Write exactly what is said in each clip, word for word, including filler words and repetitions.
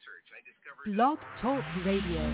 Blog Talk Radio.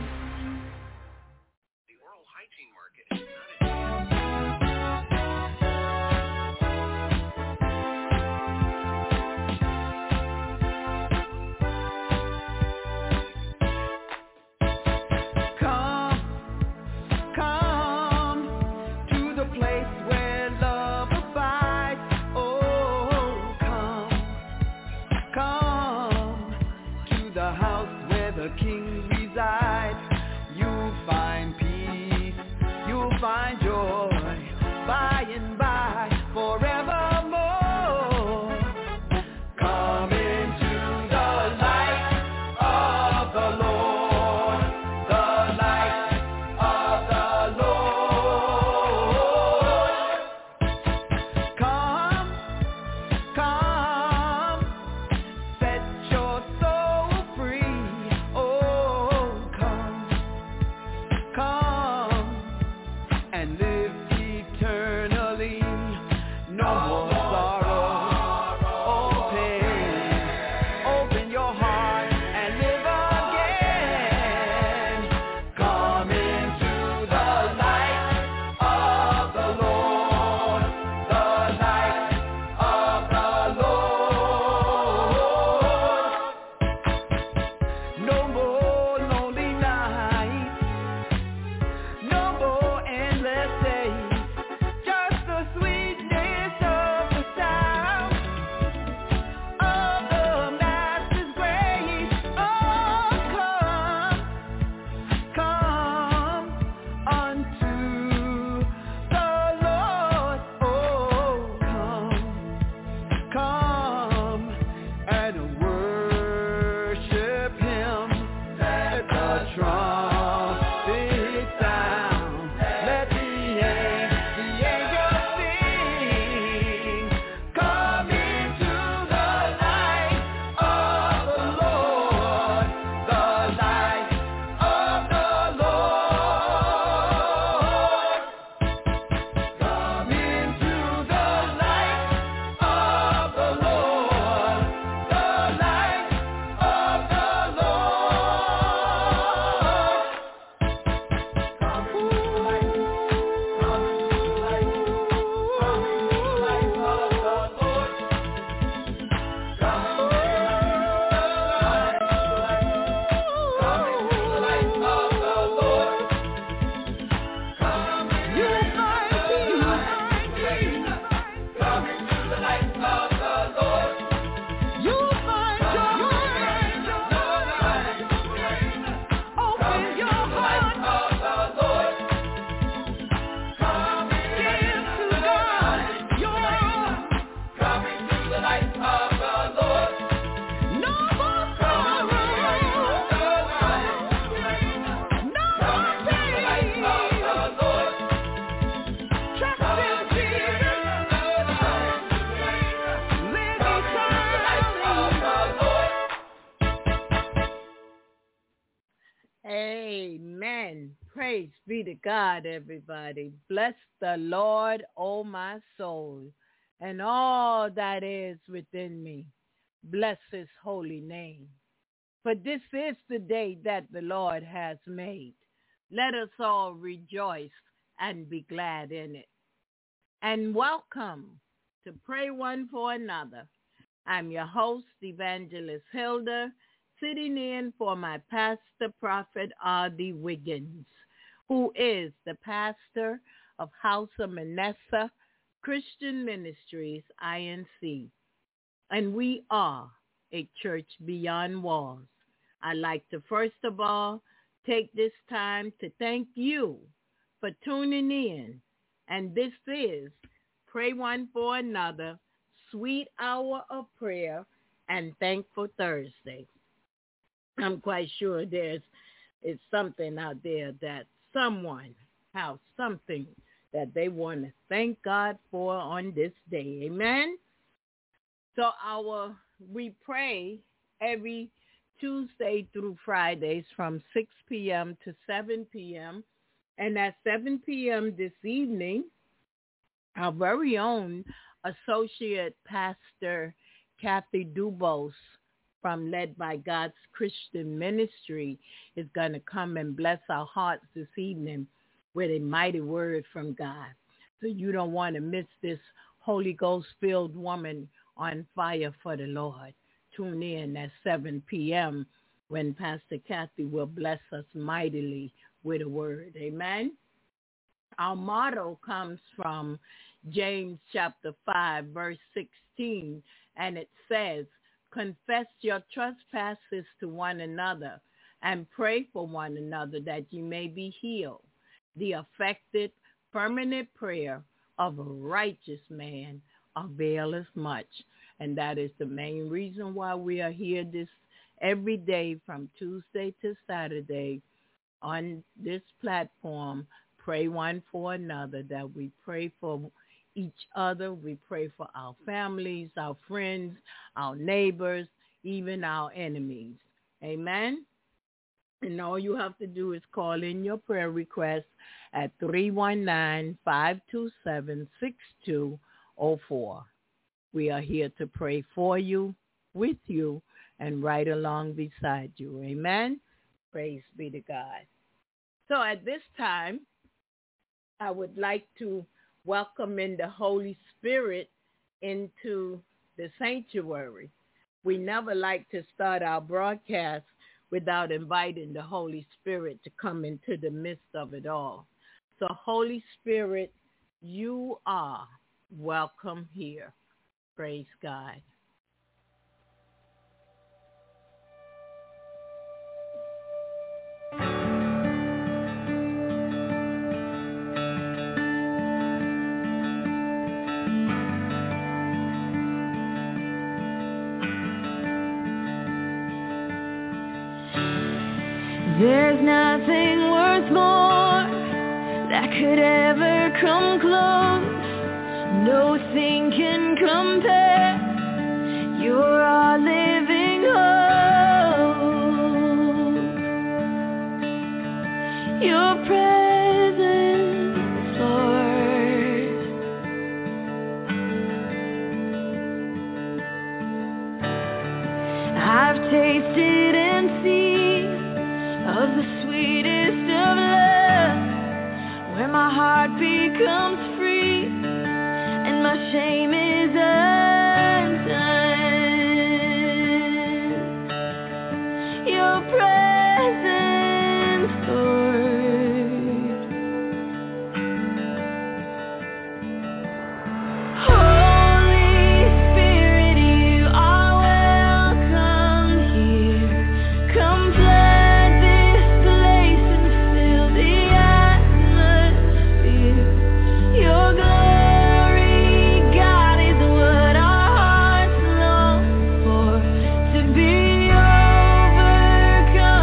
Amen. Praise be to God, everybody. Bless the Lord, O my soul, and all that is within me. Bless his holy name. For this is the day that the Lord has made. Let us all rejoice and be glad in it. And welcome to Pray One for Another. I'm your host, Evangelist Hilda, sitting in for my pastor, Prophet R D. Wiggins, who is the pastor of House of Manasseh Christian Ministries, I N C. And we are a church beyond walls. I'd like to first of all take this time to thank you for tuning in. And this is Pray One for Another, Sweet Hour of Prayer and Thankful Thursday. I'm quite sure there's it's something out there that someone has something that they want to thank God for on this day. Amen. So our we pray every Tuesday through Fridays from six p.m. to seven p.m. And at seven p.m. this evening, our very own Associate Pastor Kathy Dubose from Led by God's Christian Ministry is going to come and bless our hearts this evening with a mighty word from God. So you don't want to miss this Holy Ghost-filled woman on fire for the Lord. Tune in at seven p.m. when Pastor Kathy will bless us mightily with a word. Amen. Our motto comes from James chapter five, verse sixteen, and it says, confess your trespasses to one another and pray for one another that you may be healed. The effective, permanent prayer of a righteous man availeth much. And that is the main reason why we are here this every day from Tuesday to Saturday on this platform. Pray one for another, that we pray for each other. We pray for our families, our friends, our neighbors, even our enemies. Amen. And all you have to do is call in your prayer request at three one nine, five two seven, six two zero four. We are here to pray for you, with you, and right along beside you. Amen. Praise be to God. So at this time, I would like to welcome in the Holy Spirit into the sanctuary. We never like to start our broadcast without inviting the Holy Spirit to come into the midst of it all. So Holy Spirit, you are welcome here. Praise God. There's nothing worth more that could ever come close. Nothing can compare. You're our living hope. Your presence, Lord. I've tasted and seen of the sweetest of love, where my heart becomes free and my shame is undone. Your presence, Lord. Holy Spirit, you are welcome here. Come flood this place and fill the atmosphere. Your glory, God, is what our hearts long for. To be overcome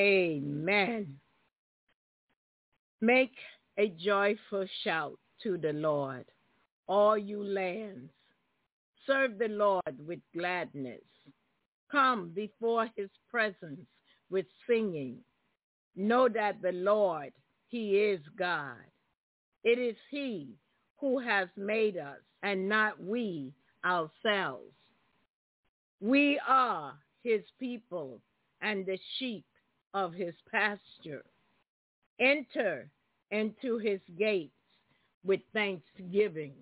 Amen. Make a joyful shout to the Lord, all you lands. Serve the Lord with gladness. Come before his presence with singing. Know that the Lord, he is God. It is he who has made us and not we ourselves. We are his people and the sheep of his pasture. Enter into his gates with thanksgiving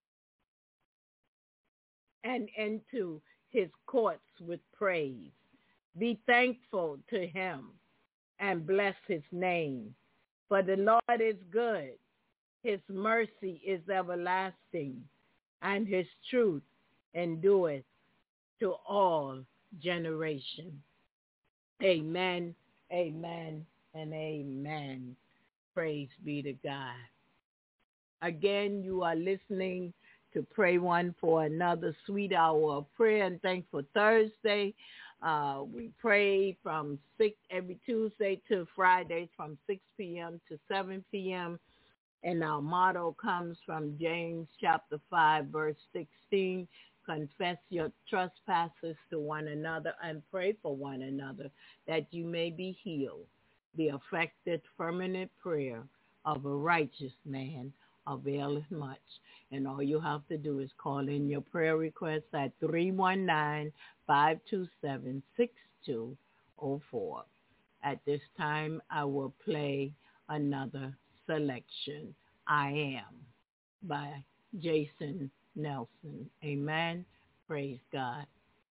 and into his courts with praise. Be thankful to him and bless his name. For the Lord is good. His mercy is everlasting, and his truth endureth to all generations. Amen, amen, and amen. Praise be to God. Again, you are listening to Pray One for Another Sweet Hour of Prayer and Thankful Thursday. Uh, we pray from six every Tuesday to Friday from six p.m. to seven p.m. And our motto comes from James chapter five, verse sixteen. Confess your trespasses to one another and pray for one another that you may be healed. The effective, fervent prayer of a righteous man availeth much. And all you have to do is call in your prayer request at three one nine, five two seven, six two zero four. At this time, I will play another selection, I Am, by Jason Nelson. Amen. Praise God.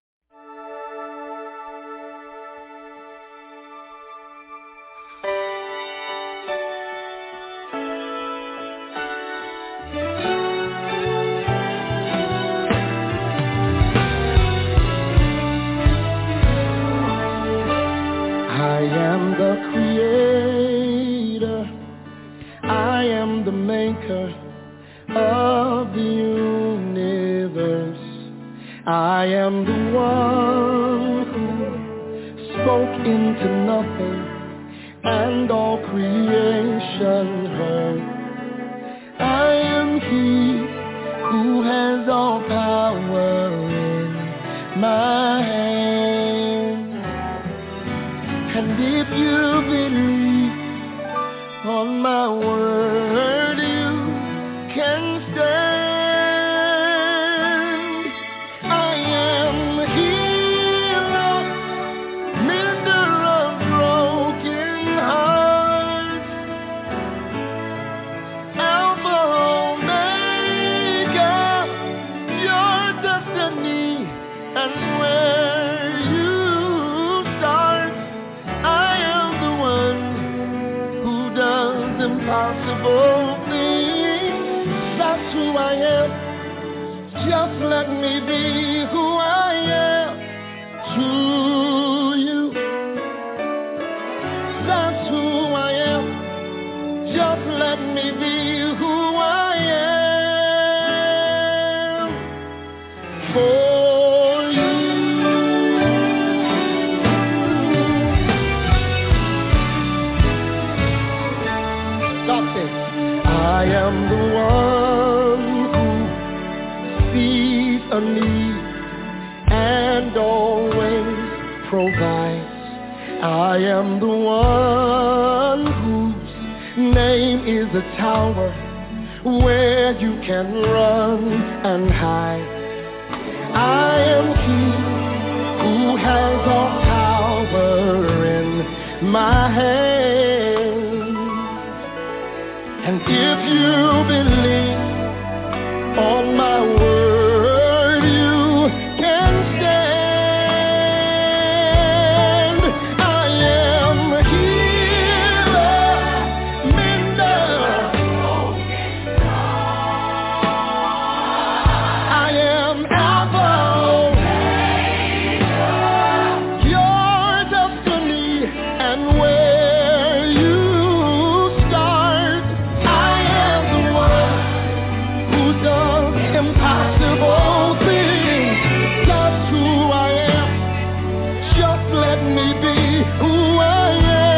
I am the creator, I am the maker of the universe. I am the one who spoke into nothing and all creation heard. I am he who has all power in my hand. And if you believe on my word, you can stand. I am the healer, mender of broken hearts, Alpha Omega, your destiny and where you start. I am the one who does impossible things. That's who I am. Just let me be who I am to you. That's who I am. Just let me be who I am for you. God says, I am the one who sees a need and always provides. I am the one whose name is a tower where you can run and hide. I am he who has all power in my hand. And if you believe on my word, you can stand. I am a healer, mender. I am Alpha, your destiny and where you start. I am the one who does impossible things. That's who I am. Just let me be who I am.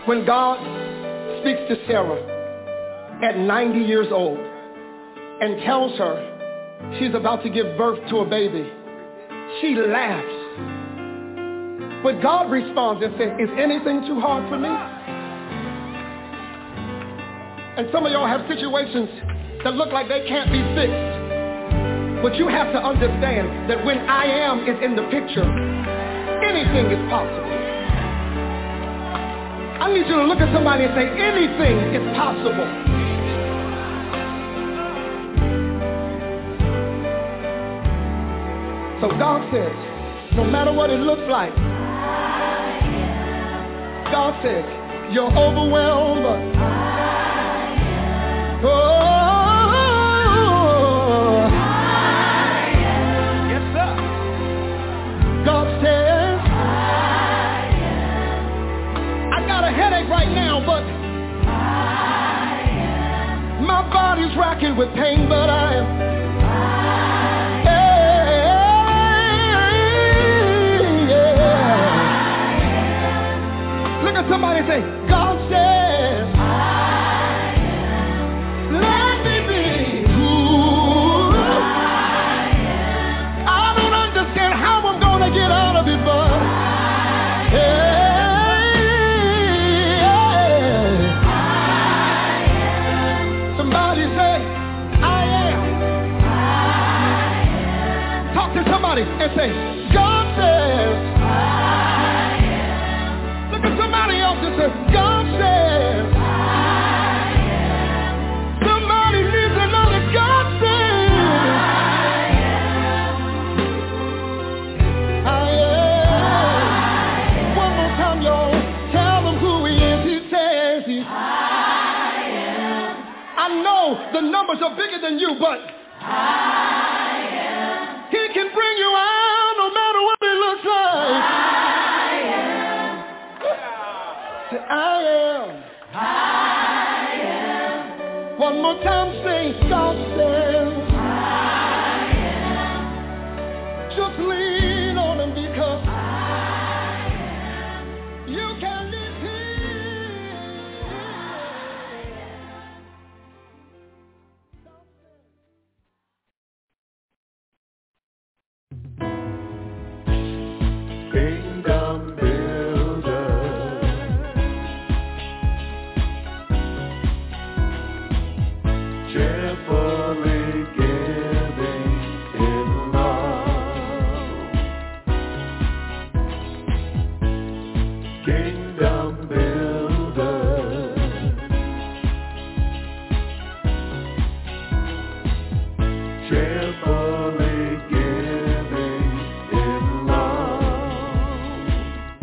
When God speaks to Sarah at ninety years old and tells her she's about to give birth to a baby, she laughs. But God responds and says, is anything too hard for me? And some of y'all have situations that look like they can't be fixed. But you have to understand that when I am is in the picture, anything is possible. I need you to look at somebody and say, anything is possible. So God says, no matter what it looks like, God says, you're overwhelmed. Oh. Right now, but my body's racking with pain, but I am. Hey, yeah. Look at somebody and say, God says, let me be who I don't understand how I'm gonna get out of it, but yeah. And say, God says, I am. Look at somebody else and say, God says, I am. Somebody needs to know that God says, I am. I am. One more time, y'all. Tell them who he is. He says, he's, I am. I know the numbers are bigger than you, but I He can bring you out no matter what it looks like. I am. Say, I am. I am. One more time, say, God says. I am. Just lean on him because I am. You can be Kingdom builder, cheerfully giving in love. Kingdom builder, cheerfully giving in love.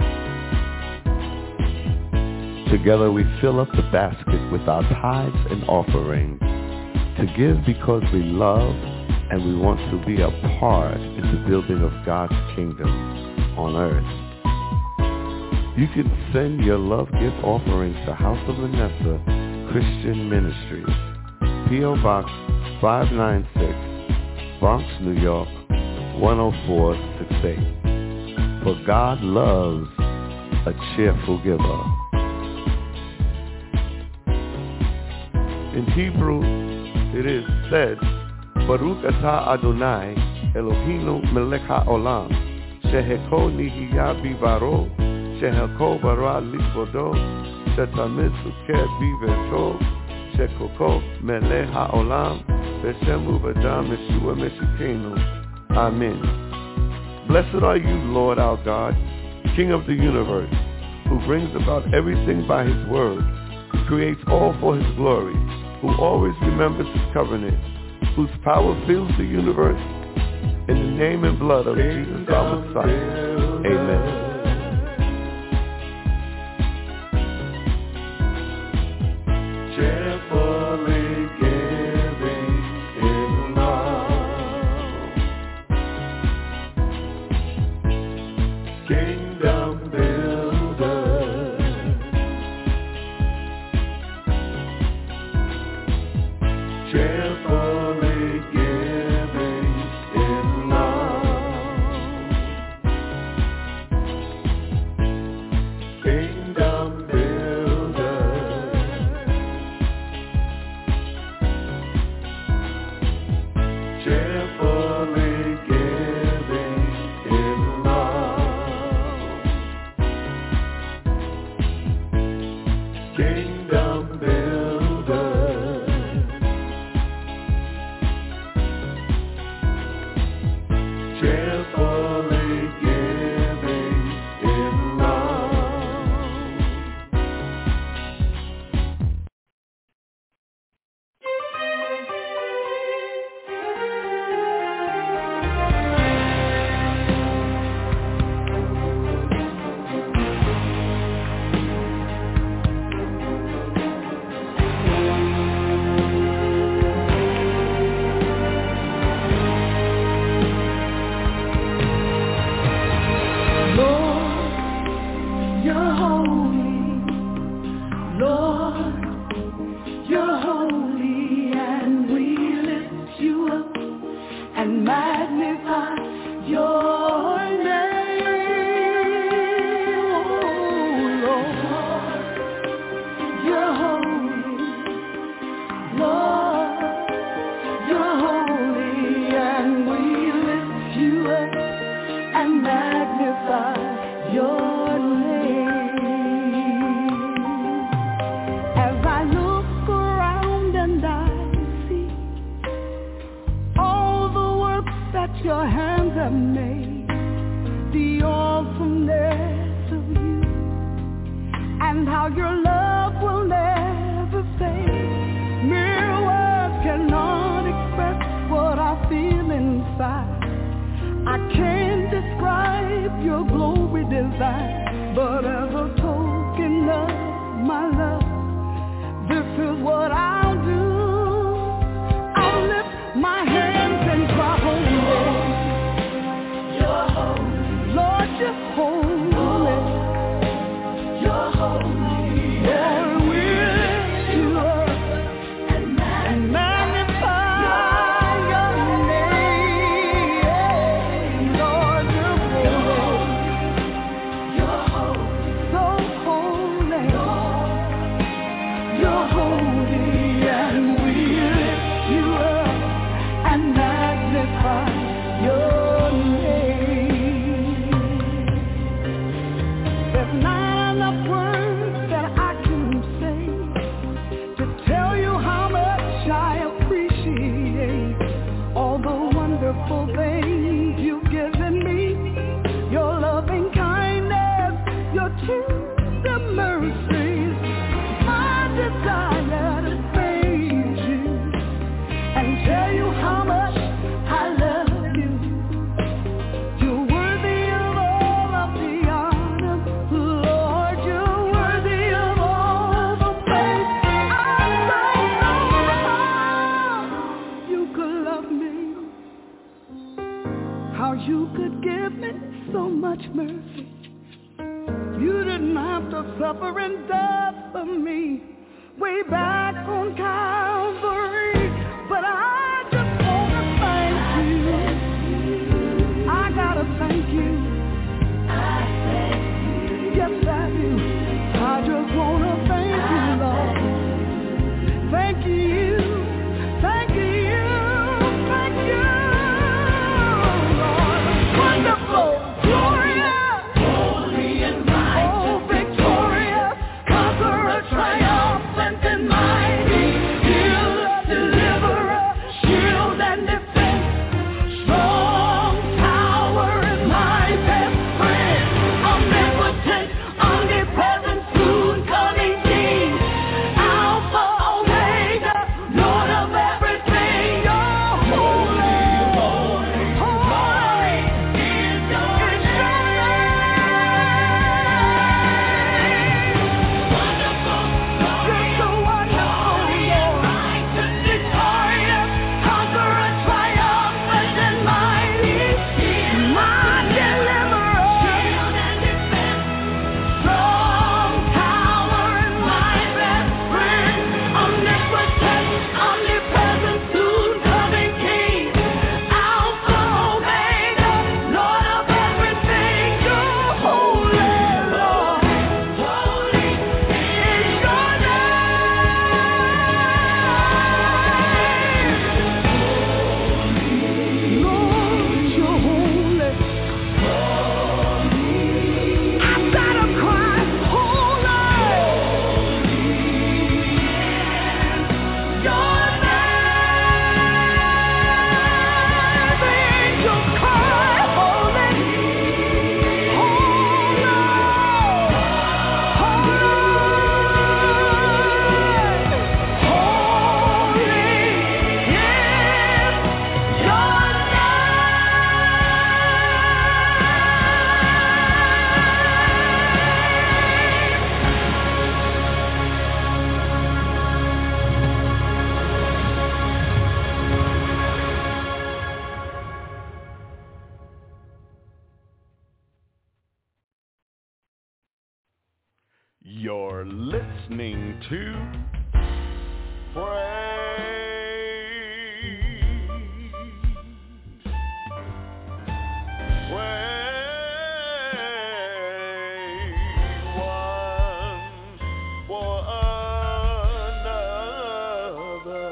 Together we fill up the basket with our tithes and offerings to give because we love and we want to be a part in the building of God's kingdom on earth. You can send your love gift offerings to House of Vanessa Christian Ministries, P O Box five ninety-six, Bronx, New York, one oh four six eight. For God loves a cheerful giver. In Hebrew, it is said, Baruch atah Adonai, Eloheinu melech haolam, sheheko nihiyah bivaro, sheheko bara likvodo, shetamid suker biveto, shekoko melech haolam, v'shemu v'dam Yeshua Meshikenu. Amen. Blessed are you, Lord our God, King of the universe, who brings about everything by his word, who creates all for his glory, who always remembers his covenant, whose power fills the universe. In the name and blood of Jesus our Messiah. Amen. Cheerfully giving in love. Kingdom builder. Cheerfully giving in love. Kingdom builder. kingdom builder. Cheerfully giving in love. Triumphant and mighty. listening to Praise. Praise one for another.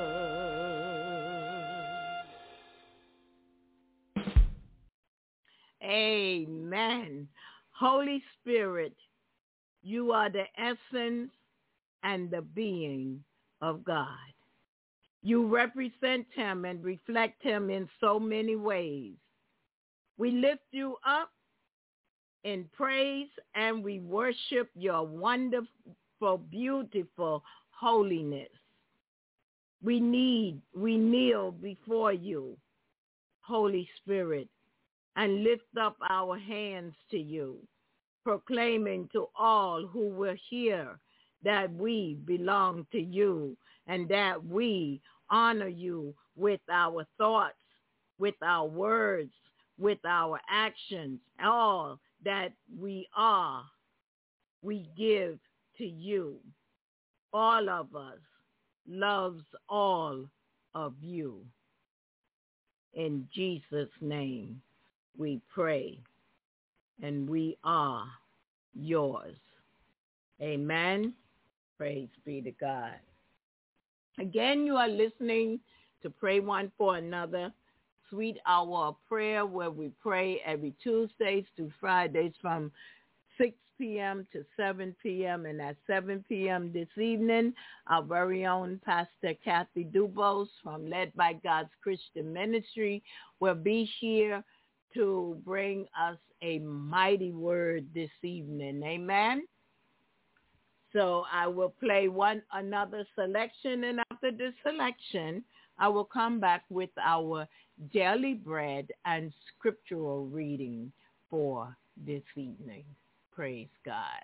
Amen. Holy Spirit, you are the essence and the being of God. You represent him and reflect him in so many ways. We lift you up in praise and we worship your wonderful, beautiful holiness. We need, we kneel before you, Holy Spirit, and lift up our hands to you, proclaiming to all who will hear that we belong to you and that we honor you with our thoughts, with our words, with our actions. All that we are, we give to you. All of us loves all of you. In Jesus' name we pray, and we are yours. Amen. Praise be to God. Again, you are listening to Pray One for Another, Sweet Hour of Prayer, where we pray every Tuesdays through Fridays from six p.m. to seven p.m. And at seven p.m. this evening, our very own Pastor Kathy Dubose from Led by God's Christian Ministry will be here to bring us a mighty word this evening. Amen. So I will play one another selection, and after this selection, I will come back with our daily bread and scriptural reading for this evening. Praise God.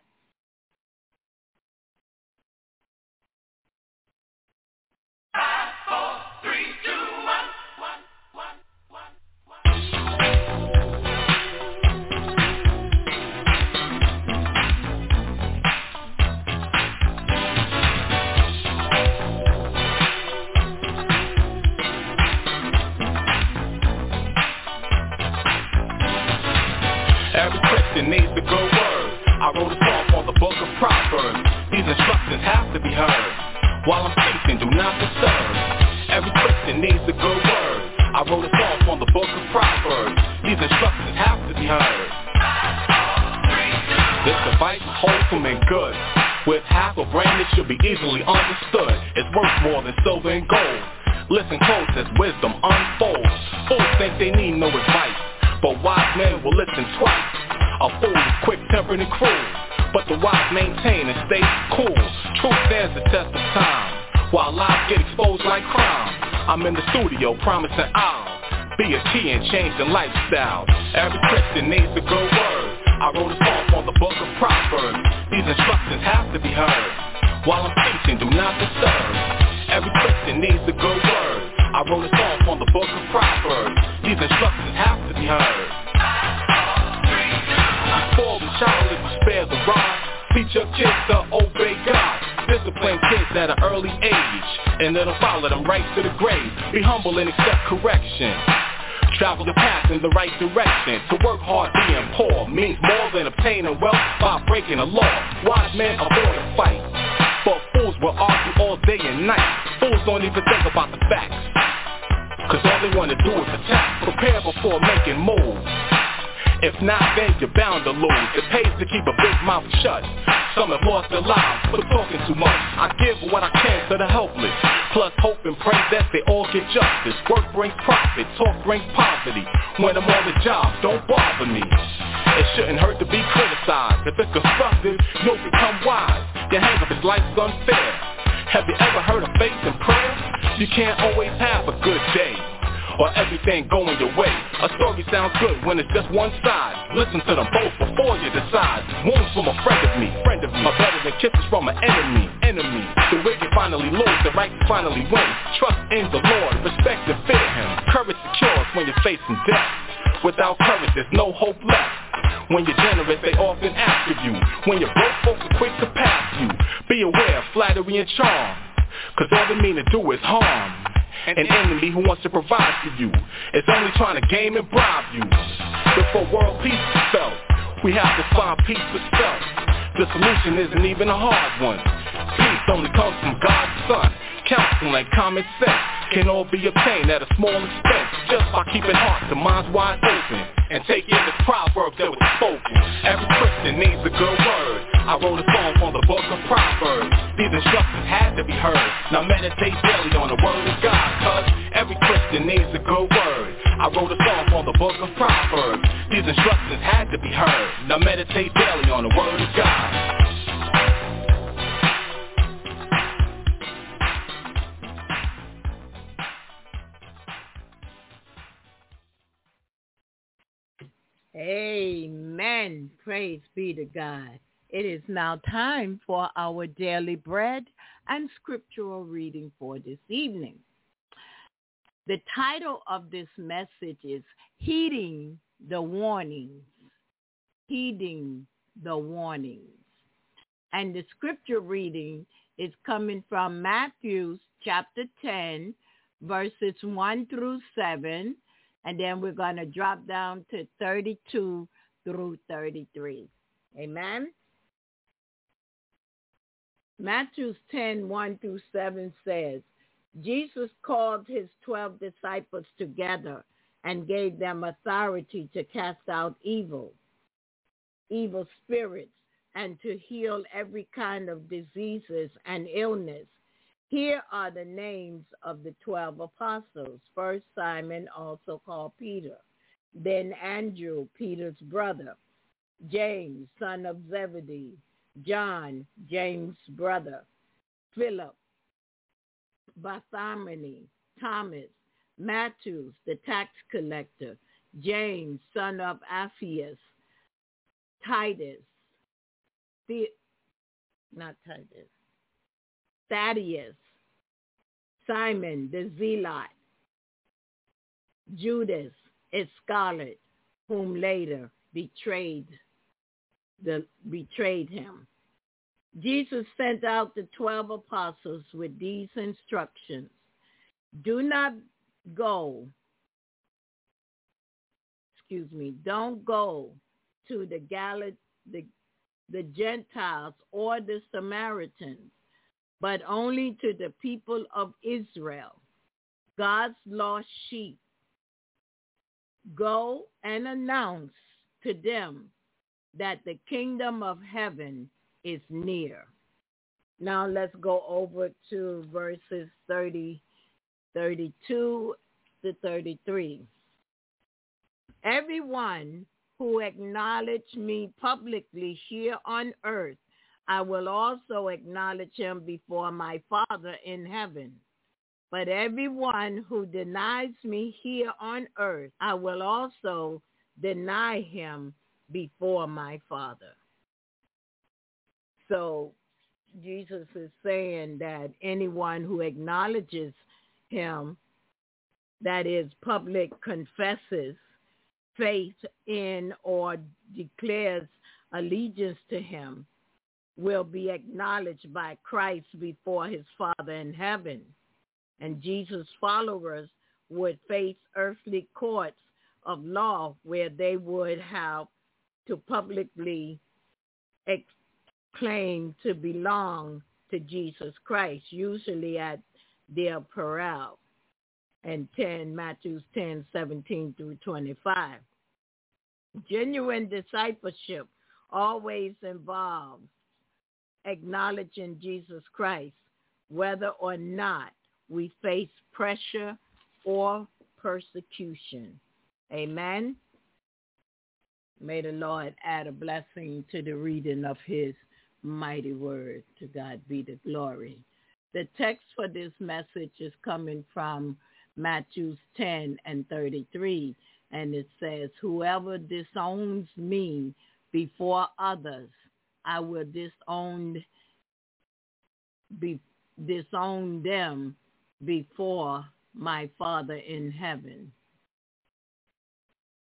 Five, four, three, two, one, one, one, one, Every Christian needs the good word. I wrote a song on the book of Proverbs. These instructions have to be heard. While I'm teaching, do not disturb. Every Christian needs the good word. I wrote a song on the book of Proverbs. These instructions have to be heard. This device is wholesome and good. With half a brain, it should be easily understood. It's worth more than silver and gold. Listen close as wisdom unfolds. Fools think they need no advice, but wise men will listen twice. A fool is quick-tempered and cruel, but the wise maintain and stay cool. Truth stands the test of time, while lies get exposed like crime. I'm in the studio promising I'll be a key in changing lifestyles. Every Christian needs a good word. I wrote a song on the book of Proverbs. These instructions have to be heard. While I'm teaching, do not disturb. Every Christian needs a good word. I wrote a song on the book of Proverbs. These instructions have to be heard. Spoil the child if you spare the rod. Teach your kids to obey God. Discipline kids at an early age, and it'll follow them right to the grave. Be humble and accept correction. Travel the path in the right direction. To work hard being poor means more than obtaining wealth by breaking the law. Wise men avoid a fight, but fools will argue all day and night. Fools don't even think about the facts, cause all they wanna do is attack. Prepare before making moves. If not, then you're bound to lose. It pays to keep a big mouth shut. Some have lost their lives for talking too much. I give what I can to the helpless, plus hope and pray that they all get justice. Work brings profit, talk brings poverty. When I'm on the job, don't bother me. It shouldn't hurt to be criticized. If it's constructive, you'll become wise. Your hang-up is life's unfair. Have you ever heard of faith and prayer? You can't always have a good day, or everything going your way. A story sounds good when it's just one side. Listen to them both before you decide. Wounds from a friend of me, friend of me, are better than kisses from an enemy, enemy. The wicked finally lose, the right finally win. Trust in the Lord, respect and fear him. Courage secures when you're facing death. Without courage, there's no hope left. When you're generous, they often ask of you. When you're broke, folks are quick to pass you. Be aware of flattery and charm, cause all they mean to do is harm. An enemy who wants to provide for you is only trying to game and bribe you. Before world peace is felt, we have to find peace for self. The solution isn't even a hard one. Peace only comes from God's Son. Counsel and common sense can all be obtained at a small expense, just by keeping hearts and minds wide open and taking the proverbs that were spoken. Every Christian needs a good word. I wrote a song on the book of Proverbs. These instructions had to be heard. Now meditate daily on the word of God, cause every Christian needs a good word. I wrote a song on the book of Proverbs. These instructions had to be heard. Now meditate daily on the word of God. Amen. Praise be to God. It is now time for our daily bread and scriptural reading for this evening. The title of this message is Heeding the Warnings. Heeding the Warnings. And the scripture reading is coming from Matthew chapter ten, verses one through seven. And then we're going to drop down to thirty-two through thirty-three. Amen. Matthew ten, one through seven says, Jesus called his twelve disciples together and gave them authority to cast out evil, evil spirits, and to heal every kind of diseases and illness. Here are the names of the twelve apostles. First, Simon, also called Peter. Then Andrew, Peter's brother. James, son of Zebedee. John, James' brother. Philip, Bartholomew, Thomas. Matthew, the tax collector. James, son of Alphaeus. Titus. The, not Titus. Thaddeus, Simon the Zealot, Judas Iscariot, whom later betrayed the betrayed him. Jesus sent out the twelve apostles with these instructions: Do not go, excuse me, don't go to the Gal- the the Gentiles or the Samaritans, but only to the people of Israel, God's lost sheep. Go and announce to them that the kingdom of heaven is near. Now let's go over to verses thirty, thirty-two to thirty-three. Everyone who acknowledges me publicly here on earth, I will also acknowledge him before my Father in heaven. But everyone who denies me here on earth, I will also deny him before my Father. So Jesus is saying that anyone who acknowledges him, that is, public confesses faith in or declares allegiance to him, will be acknowledged by Christ before his Father in heaven. And Jesus' followers would face earthly courts of law where they would have to publicly ex- claim to belong to Jesus Christ, usually at their peril. And ten, Matthew ten, seventeen through twenty-five. Genuine discipleship always involves acknowledging Jesus Christ, whether or not we face pressure or persecution. Amen. May the Lord add a blessing to the reading of his mighty word. To God be the glory. The text for this message is coming from Matthew ten and thirty-three, and it says, whoever disowns me before others, I will disown, be, disown them before my Father in heaven.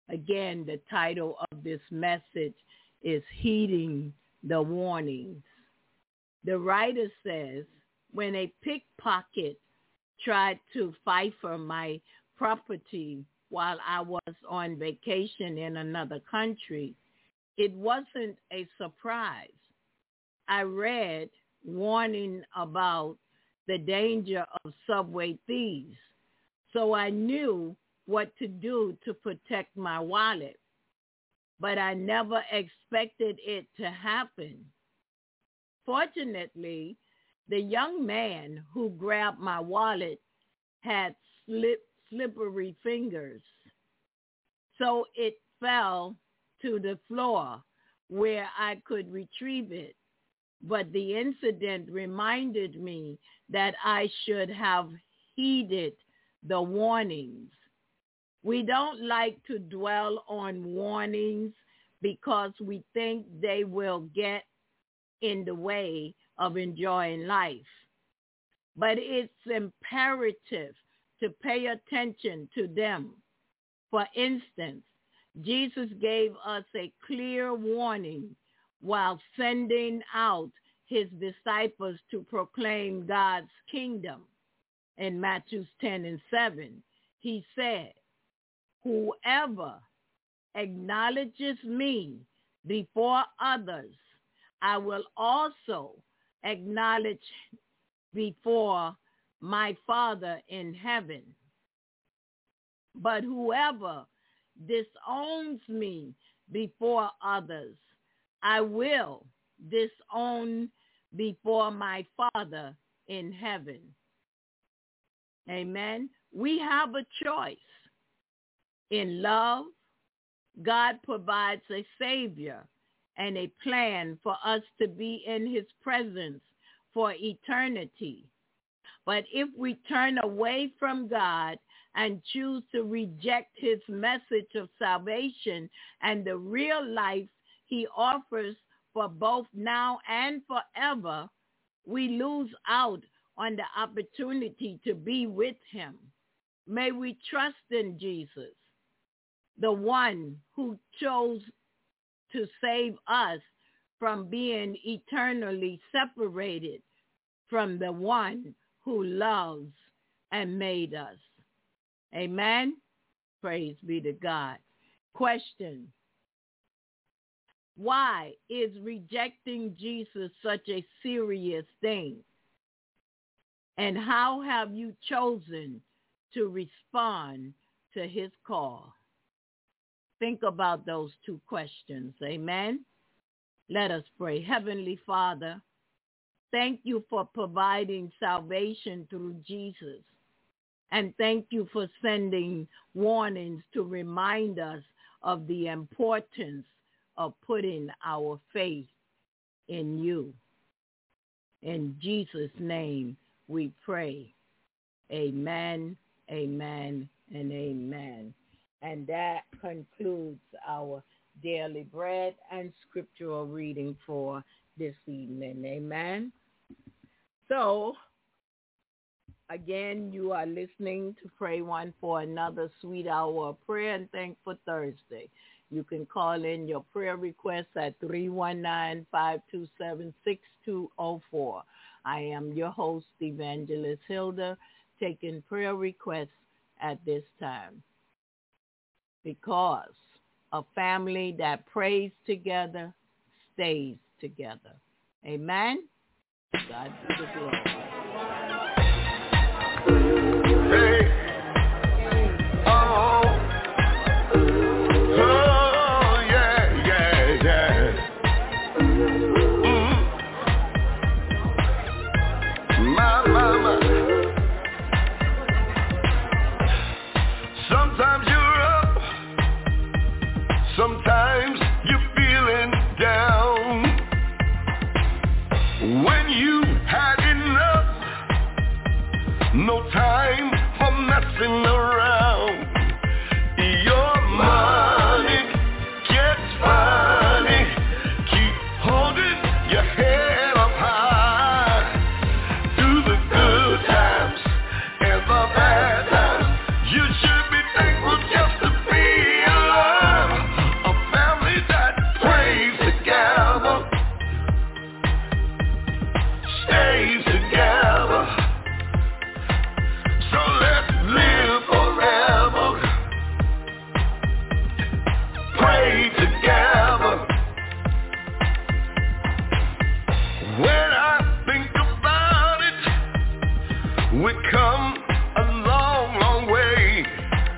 Again, the title of this message is Heeding the Warnings. The writer says, when a pickpocket tried to cipher my property while I was on vacation in another country, it wasn't a surprise. I read warning about the danger of subway thieves, so I knew what to do to protect my wallet. But I never expected it to happen. Fortunately, the young man who grabbed my wallet had slip, slippery fingers, so it fell to the floor where I could retrieve it. But the incident reminded me that I should have heeded the warnings. We don't like to dwell on warnings because we think they will get in the way of enjoying life. But it's imperative to pay attention to them. For instance, Jesus gave us a clear warning while sending out his disciples to proclaim God's kingdom. In Matthew ten and seven, he said, whoever acknowledges me before others, I will also acknowledge before my Father in heaven. But whoever disowns me before others, I will disown before my Father in heaven. Amen. We have a choice. In love, God provides a Savior and a plan for us to be in his presence for eternity. But if we turn away from God and choose to reject his message of salvation and the real life he offers for both now and forever, we lose out on the opportunity to be with him. May we trust in Jesus, the one who chose to save us from being eternally separated from the one who loves and made us. Amen. Praise be to God. Question: why is rejecting Jesus such a serious thing? And how have you chosen to respond to his call? Think about those two questions. Amen. Let us pray. Heavenly Father, thank you for providing salvation through Jesus. And thank you for sending warnings to remind us of the importance of putting our faith in you. In Jesus' name we pray. Amen, amen, and amen. And that concludes our daily bread and scriptural reading for this evening. Amen. So, again, you are listening to Pray One for Another Sweet Hour of Prayer and Thankful Thursday. You can call in your prayer requests at three one nine, five two seven, six two zero four. I am your host, Evangelist Hilda, taking prayer requests at this time. Because a family that prays together stays together. Amen? God be the glory. Hey. Oh. Oh, yeah, yeah, yeah. Mm. My, my, my. Sometimes you're up, sometimes you're feeling down. When you had enough, no time for messing around. Your money gets funny. Keep holding your head up high. Through the good times and the bad times, you should be thankful just to be alive. We've come a long, long way.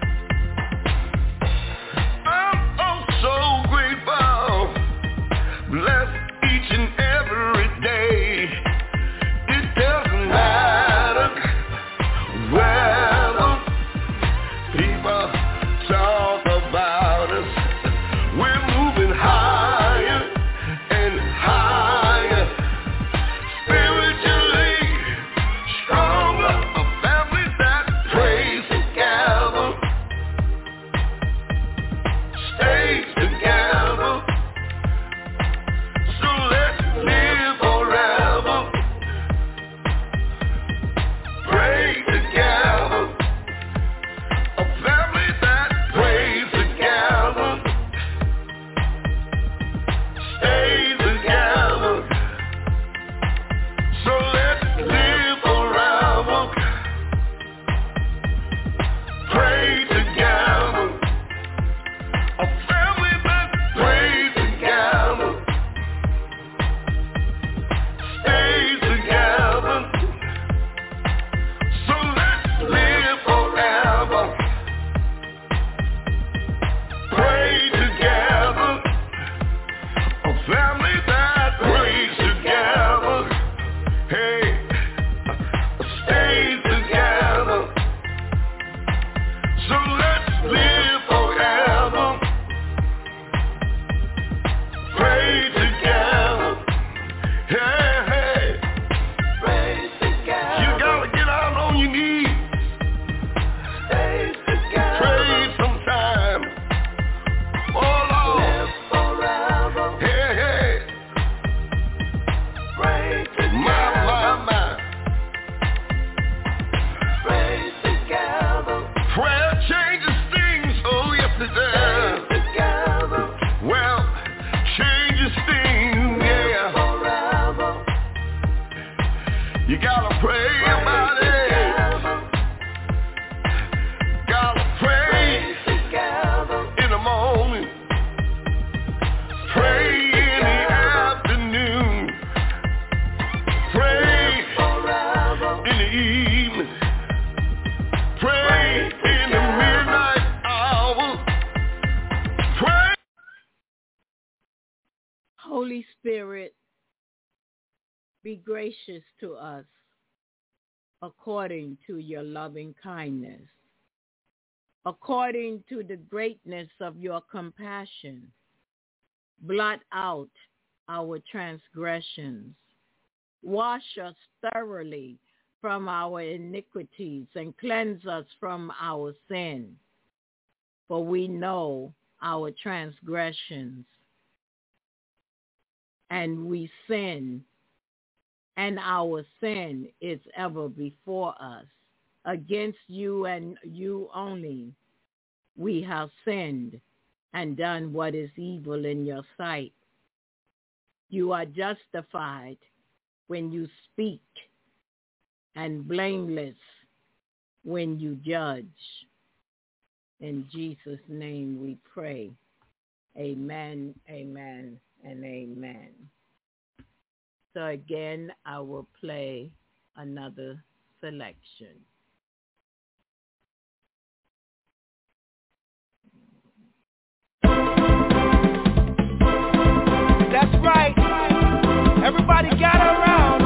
I'm oh so grateful. Bless each and every day. It doesn't matter whether people talk about us. We're moving higher and higher. Spiritually stronger. A family that prays together, stays together. So let's live forever. Pray together. A family that prays together, stays together. So let's live forever. Pray together. A family that prays together, stays together. So let's live forever. Pray together. A family that prays together. Hey, stays together. So let's live forever. Pray together. Hey, hey. Pray together. You gotta get out on your knees. Stay together. Pray sometime. Oh Lord. Live forever. Hey, hey. Pray together. My, my, my. Pray together. Prayer changes things. Oh yes it does. Stay together. Well, changes things. Yeah. Forever. You gotta pray about it. Gotta pray in the morning. Pray in the afternoon. Pray in the evening. Pray in the midnight hour. Pray. Holy Spirit, be gracious to us according to your loving kindness, according to the greatness of your compassion. Blot out our transgressions. Wash us thoroughly from our iniquities and cleanse us from our sin. For we know our transgressions, and we sin, and our sin is ever before us. Against you and you only we have sinned and done what is evil in your sight. You are justified when you speak, and blameless when you judge. In Jesus' name we pray. Amen, amen, and amen. So again, I will play another selection. That's right. Everybody gather around.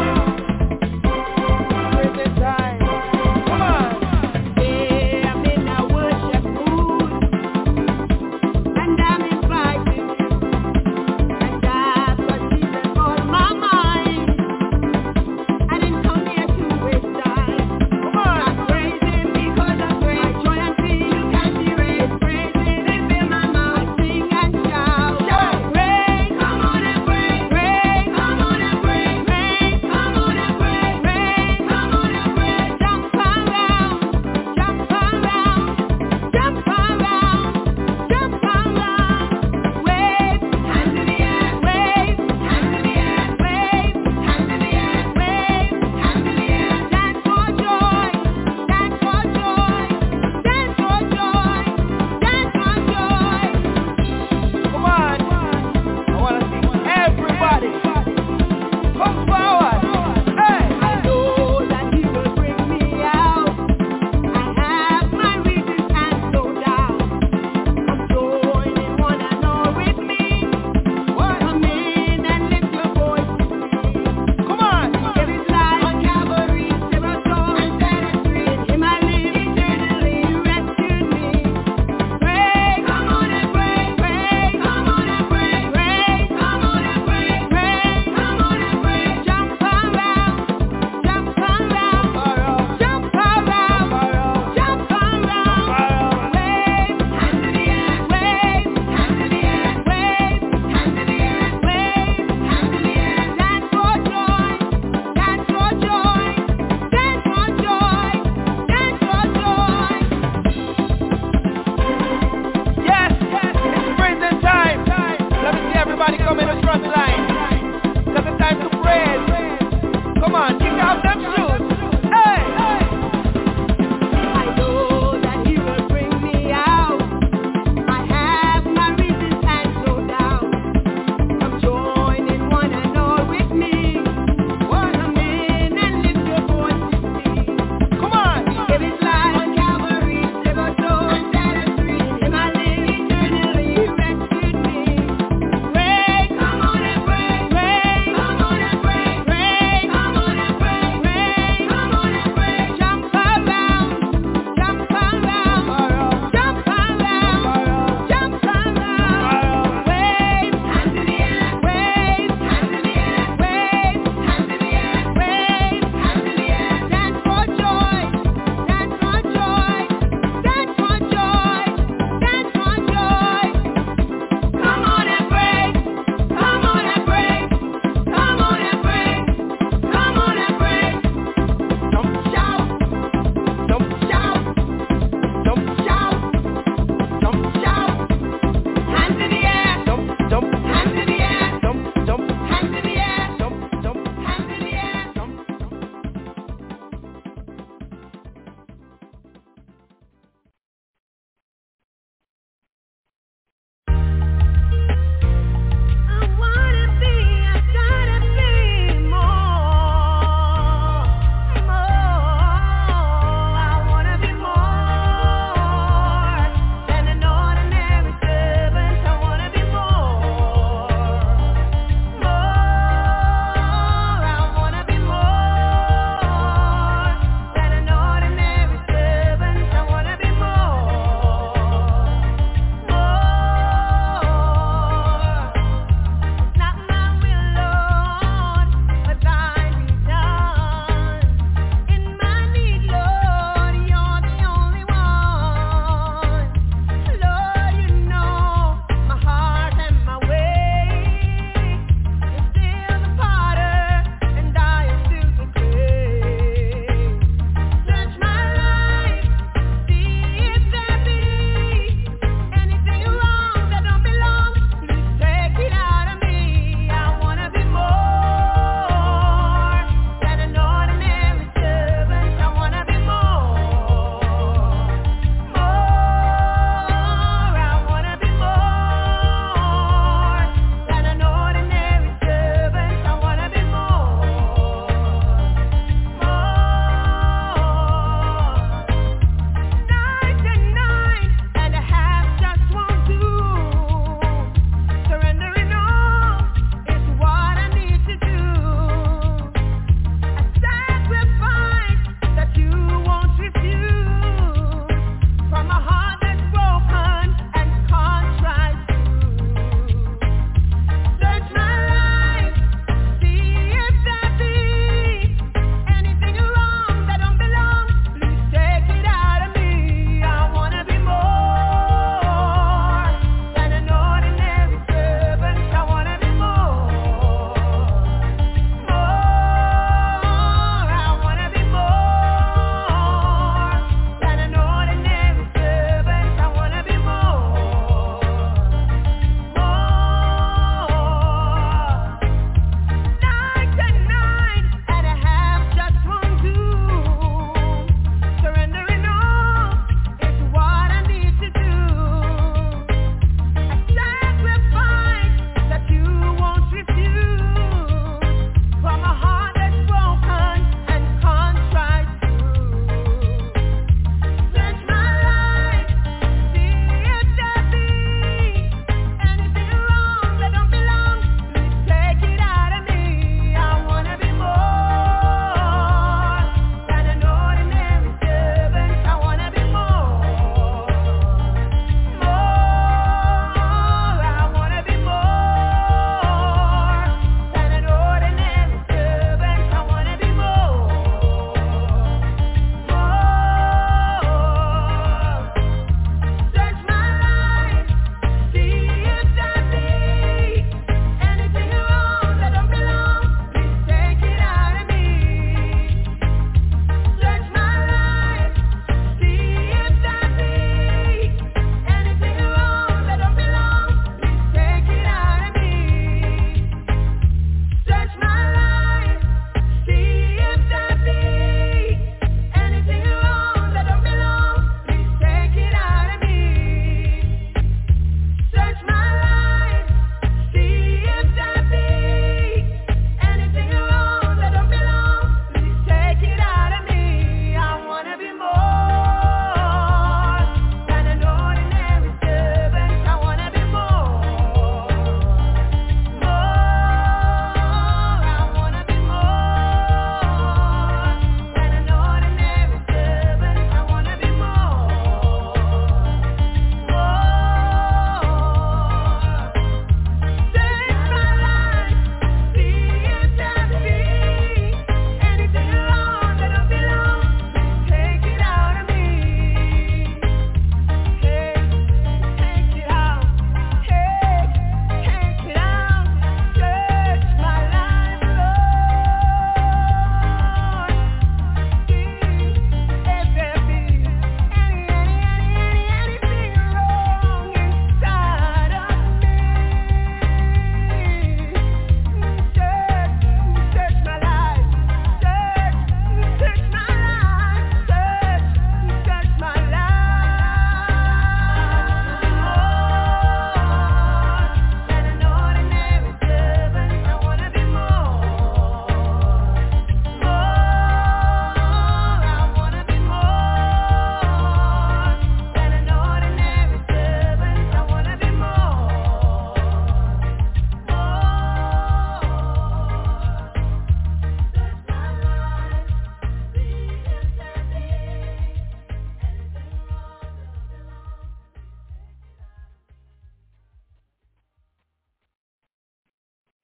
Prison time. Come on. Yeah, I'm in a worship mood, and I'm inviting you, and that's what Jesus on my mind. I didn't come here to waste time. Come on. I'm praising because I'm great. My joy and peace you can't erase. Praising is in my mouth. Sing and shout. Shout. Praise, come on and praise. Praise, come on and praise. Praise, on, kick out them shoes. Hey! I know that he will bring me out. I have my reasons and no doubt. Come join in one and all with me. Come in and lift your voice to see. Come on! Give his life on Calvary, save our souls, set us free. In my life eternally rescued me. Praise, come on and praise, praise, come on and praise, praise, come on and praise, praise,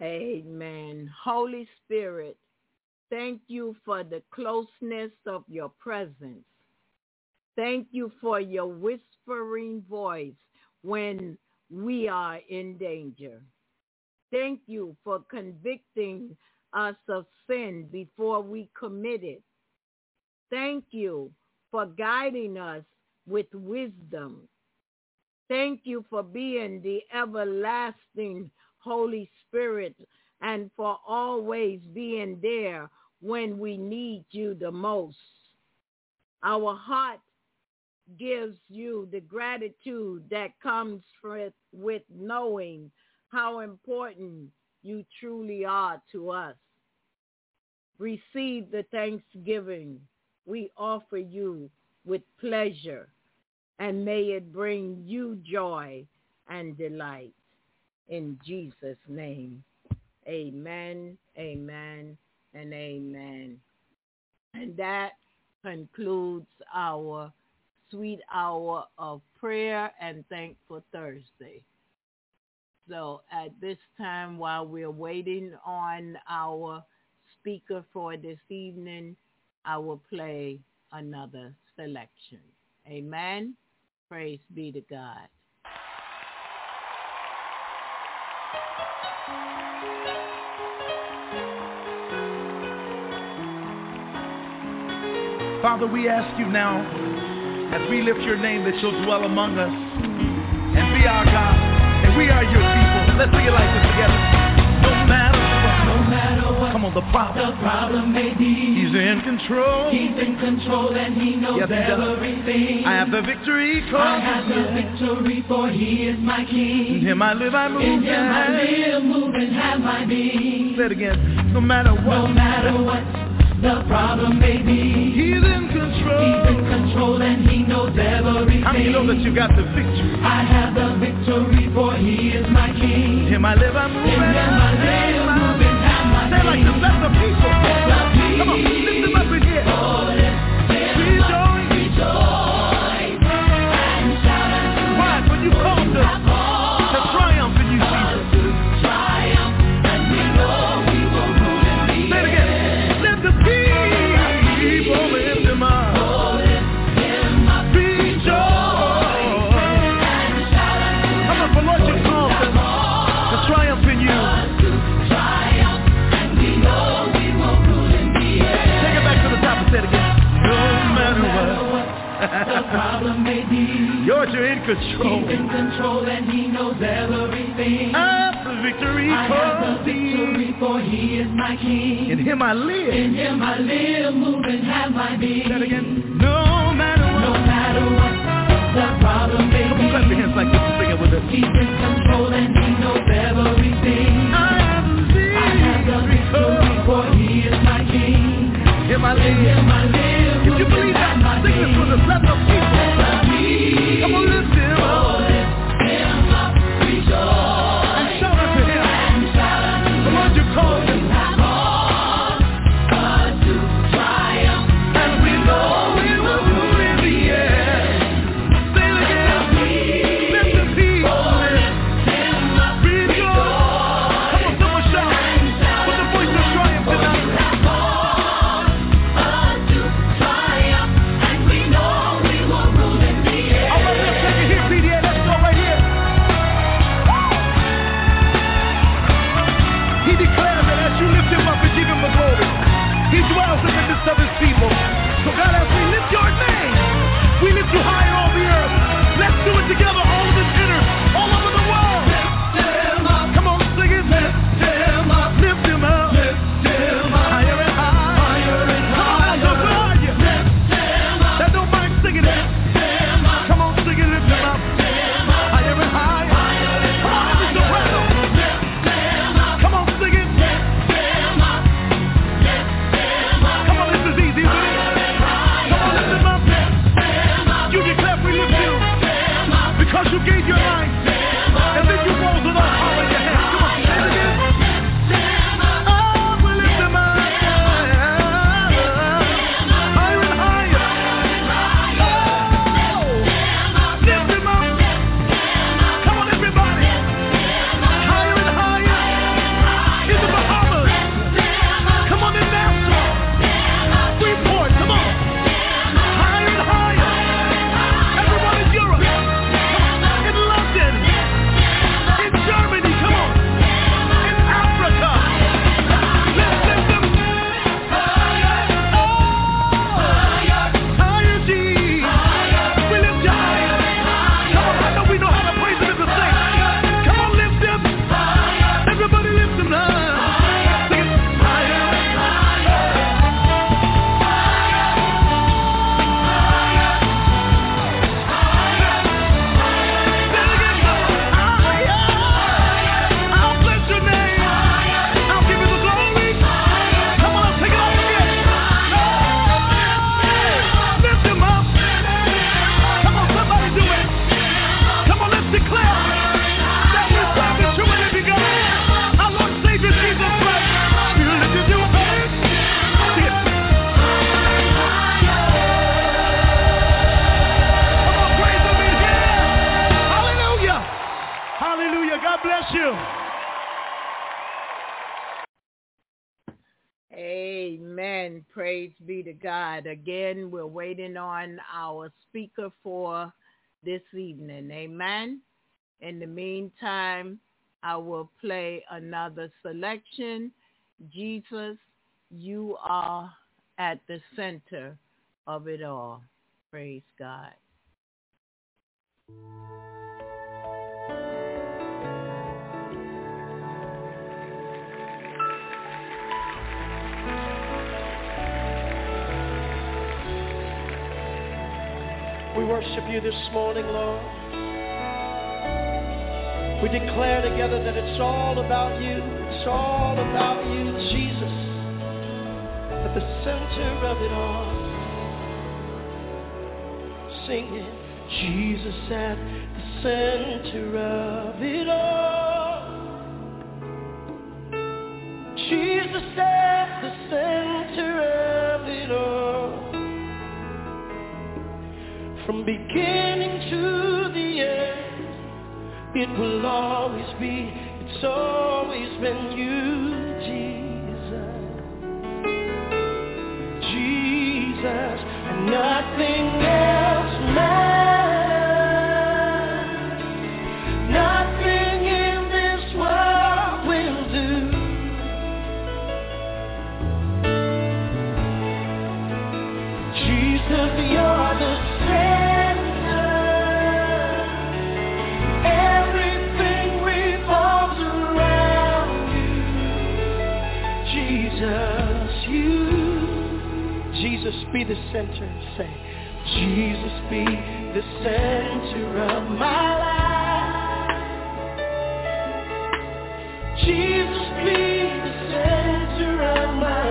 Amen. Holy Spirit, thank you for the closeness of your presence. Thank you for your whispering voice when we are in danger. Thank you for convicting us of sin before we commit it. Thank you for guiding us with wisdom. Thank you for being the everlasting Holy Spirit and for always being there when we need you the most. Our heart gives you the gratitude that comes with, with knowing how important you truly are to us. Receive the thanksgiving we offer you with pleasure, and may it bring you joy and delight. In Jesus' name, amen, amen, and amen. And that concludes our sweet hour of prayer and Thankful Thursday. So at this time, while we're waiting on our speaker for this evening, I will play another selection. Amen. Praise be to God. Father, we ask you now, as we lift your name, that you'll dwell among us and be our God, and we are your people. Let's sing it like this together. No matter what, no matter what, come on, the problem, the problem may be, he's in control. He's in control and he knows yes, he everything. I have the victory, cause I have the victory, for he is my king. In him I live, I move, in him I live, move, and have my being. Say it again. No matter what, no matter what the problem may be, he's in control. He's in control and he knows everything. How many know that you got the victory? I have the victory, for he is my king. In him I live, I move, in him I live, move, and have my being. Say like this, let the people. Come on, lift them up in here. Oh, rejoice, rejoice, and shout unto him. Why? When you called us to triumph in you, Jesus. To triumph, and we know we will rule in the end. Say it again. Let the people lift him up. Oh, lift him up. Rejoice, and shout unto him. Come on, for Lord, you called us to triumph in you. To triumph, and we know we will rule in the end. Take it back to the top and say it again. No matter what the problem may be, Lord, you're in control. He's in control and he knows everything. I have the victory, I have the victory, for he is my king. In him I live. In him I live, move, and have my being. Say it again. No matter what, no matter what the problem may be. Come on, clap your hands like this and sing it with us. He's in control and he knows everything. I have the victory, I have the victory, for he is my king. In him I live. In him I live. If you believe that, sing this with us. Let the people. Come on, lift him up. Lift him up, rejoice, and shout unto him. And shout unto him. The Lord you called him. Called us to triumph, and we know we will rule in the end. Say it again. Lift the people. Lift him up, rejoice. Come on, someone shout. With the voice of triumph tonight. He dwells in the midst of his people. So God, as we lift your name, we lift you higher on the earth. Let's do it together, all of his sinners, all over the world. Lift him up. Come on, sing it. Lift him up. Lift him up. Lift him up. Higher and higher. Higher and higher. Come on, lift him up. That don't mind singing it. Lift him up. Come on, sing it. Lift him up. Lift him up. Higher and higher. Higher and come on, every soprano. Lift him up. Come on, sing it. Lift him up. Lift him up. Come on, this is easy. Come on, lift him up. praise be to God. Again, we're waiting on our speaker for this evening. Amen. In the meantime, I will play another selection. Jesus, you are at the center of it all. Praise God. We worship you this morning, Lord. We declare together that it's all about you. It's all about you, Jesus, at the center of it all. Sing it. Jesus at the center of it all. Jesus at the center of it all. From beginning to the end, it will always be, it's always been you, Jesus. Jesus, and nothing else matters. Nothing in this world will do. Jesus, you're the be the center, say, Jesus be the center of my life. Jesus be the center of my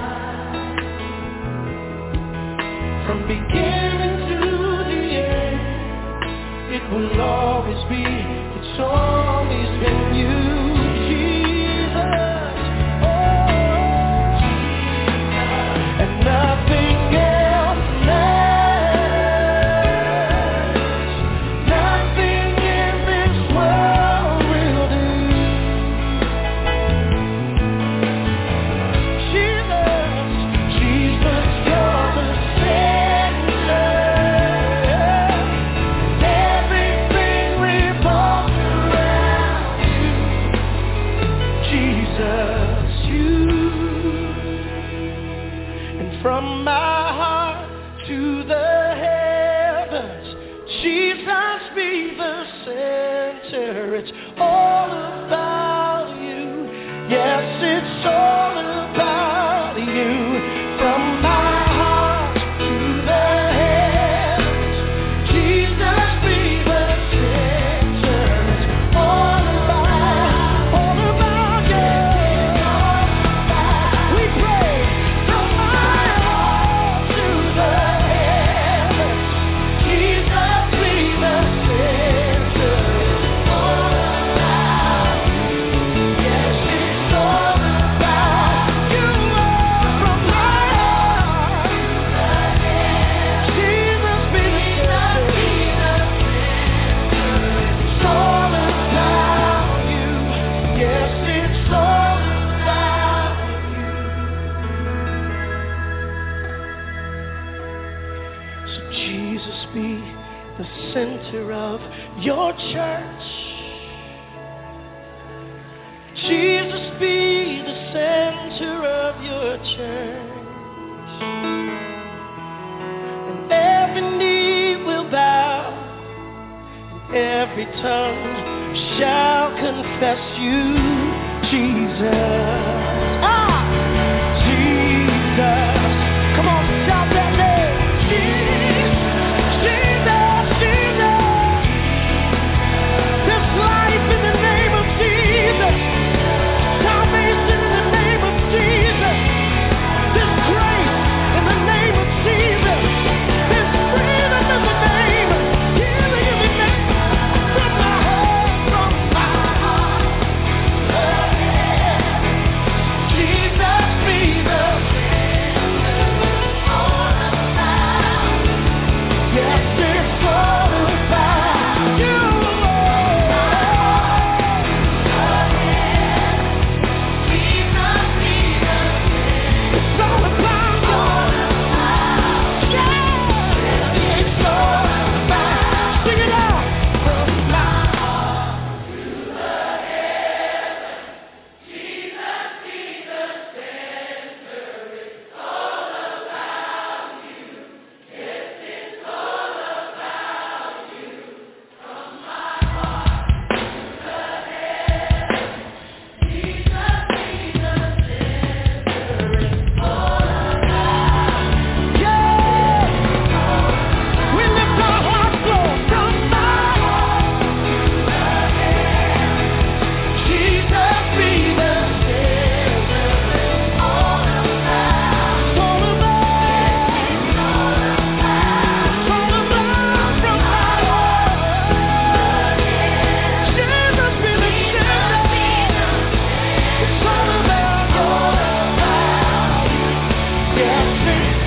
life. From beginning to the end, it will always be, it's always been you.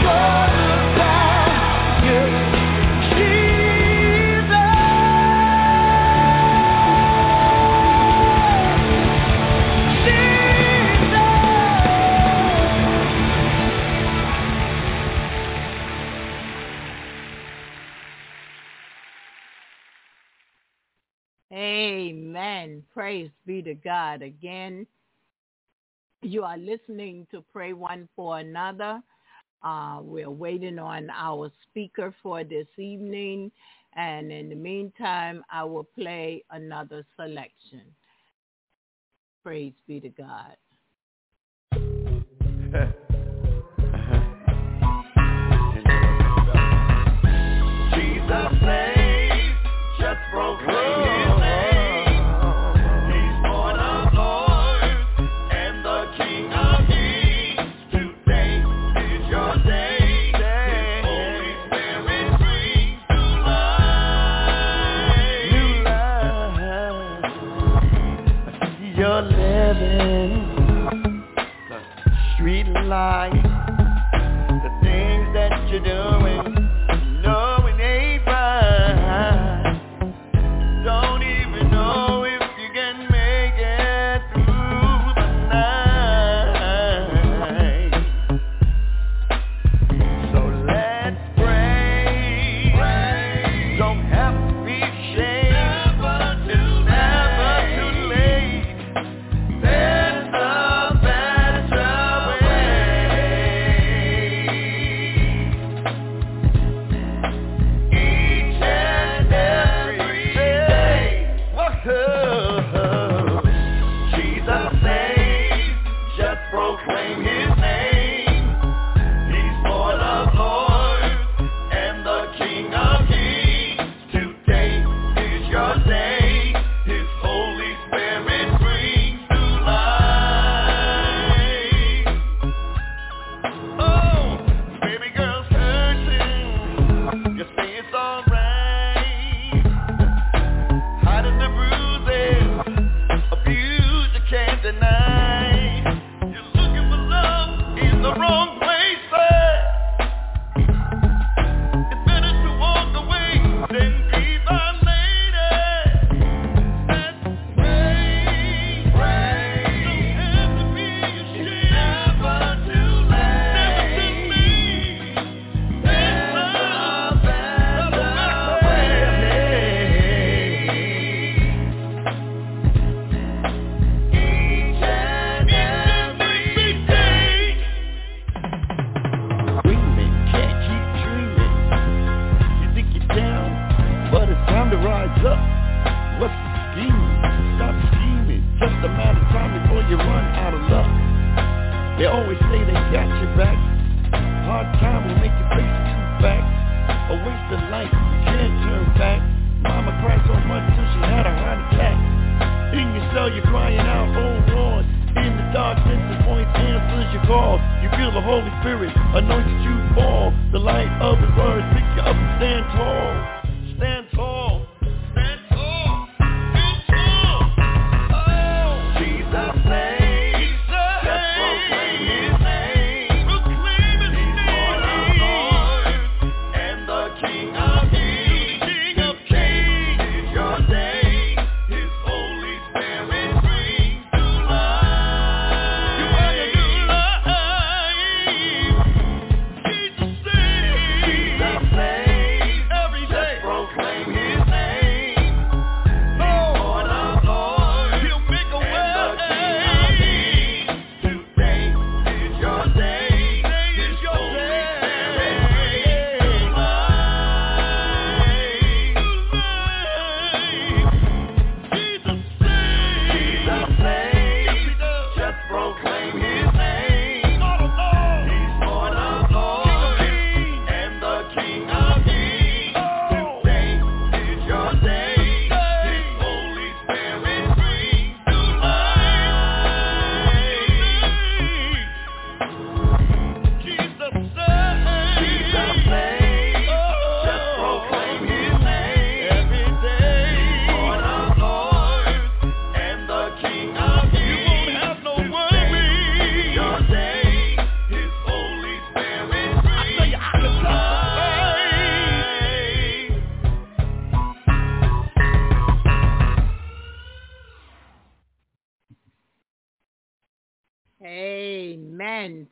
Amen. Praise be to God. Again, you are listening to Pray One for Another. Uh, we're waiting on our speaker for this evening. And in the meantime, I will play another selection. Praise be to God. Jesus saves, just proclaim his name. He's Lord of lords and the King of kings. Today is your day. His Holy Spirit brings new life. New life. You're living the street life. The things that you're doing, no, it ain't right. Don't even know if you can make it through the night. So let's pray. Pray. Don't have to be ashamed. Never too Never too late. There's a better way. Each and every day. Whoa. Jesus saves, just proclaim his name. He's Lord of lords and the King of kings. Today is your day. His Holy Spirit brings new life. Oh, baby girl's hurting. You say it's alright. Hiding the bruises, abuse you can't deny. You're looking for love in the wrong places. It's better to walk away than be violated. Let's pray, pray. Don't have to be ashamed. Never too late. Never too late. There's a better way. Each and every day. Dreaming, can't keep dreaming. You think you're down, but it's time to rise up. What's the scheme? Stop scheming. Just a matter of time before you run out of luck. They always say they got your back. Hard time will make you face the truth back. A waste of life, you can't turn back. Mama cried so much till she had a heart attack. In your cell you're crying out, oh Lord. In the darkness his voice answers your call. You feel the Holy Spirit anointed you to fall. The light of his words pick you up and stand tall. Stand tall. Stand tall. Stand tall. Oh, Jesus saves. Just proclaim his name. Proclaim his name. He's Lord of lords and the King of kings. King of kings. Is your day. His Holy Spirit brings new life. You are the new life. Jesus saves. Jesus saves. Every day.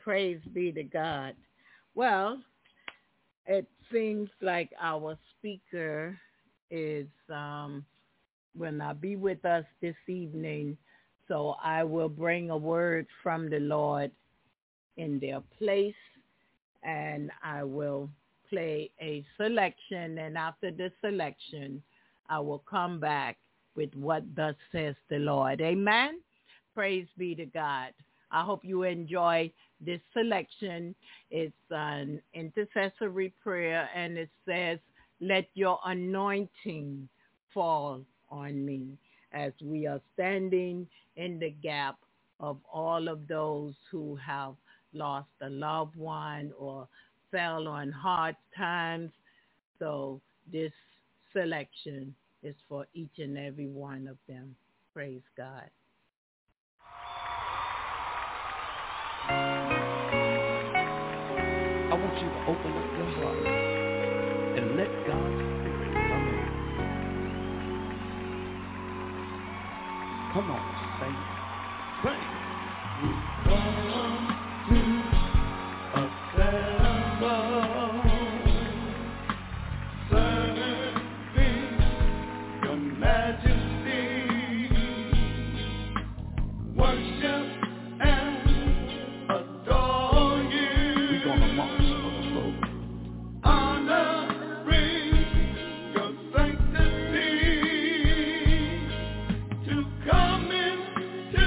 Praise be to God. Well, it seems like our speaker is um, will not be with us this evening, so I will bring a word from the Lord in their place, and I will play a selection, and after the selection, I will come back with what thus says the Lord. Amen? Praise be to God. I hope you enjoy this selection. It's an intercessory prayer, and it says, let your anointing fall on me, as we are standing in the gap of all of those who have lost a loved one or fell on hard times. So this selection is for each and every one of them. Praise God. I want you to open up your heart and let God's Spirit come in. Come on, sing. Sing. We come to assemble, serving your majesty, worship and adore you. We're gonna march for the Lord. Honoring your sanctity, to come into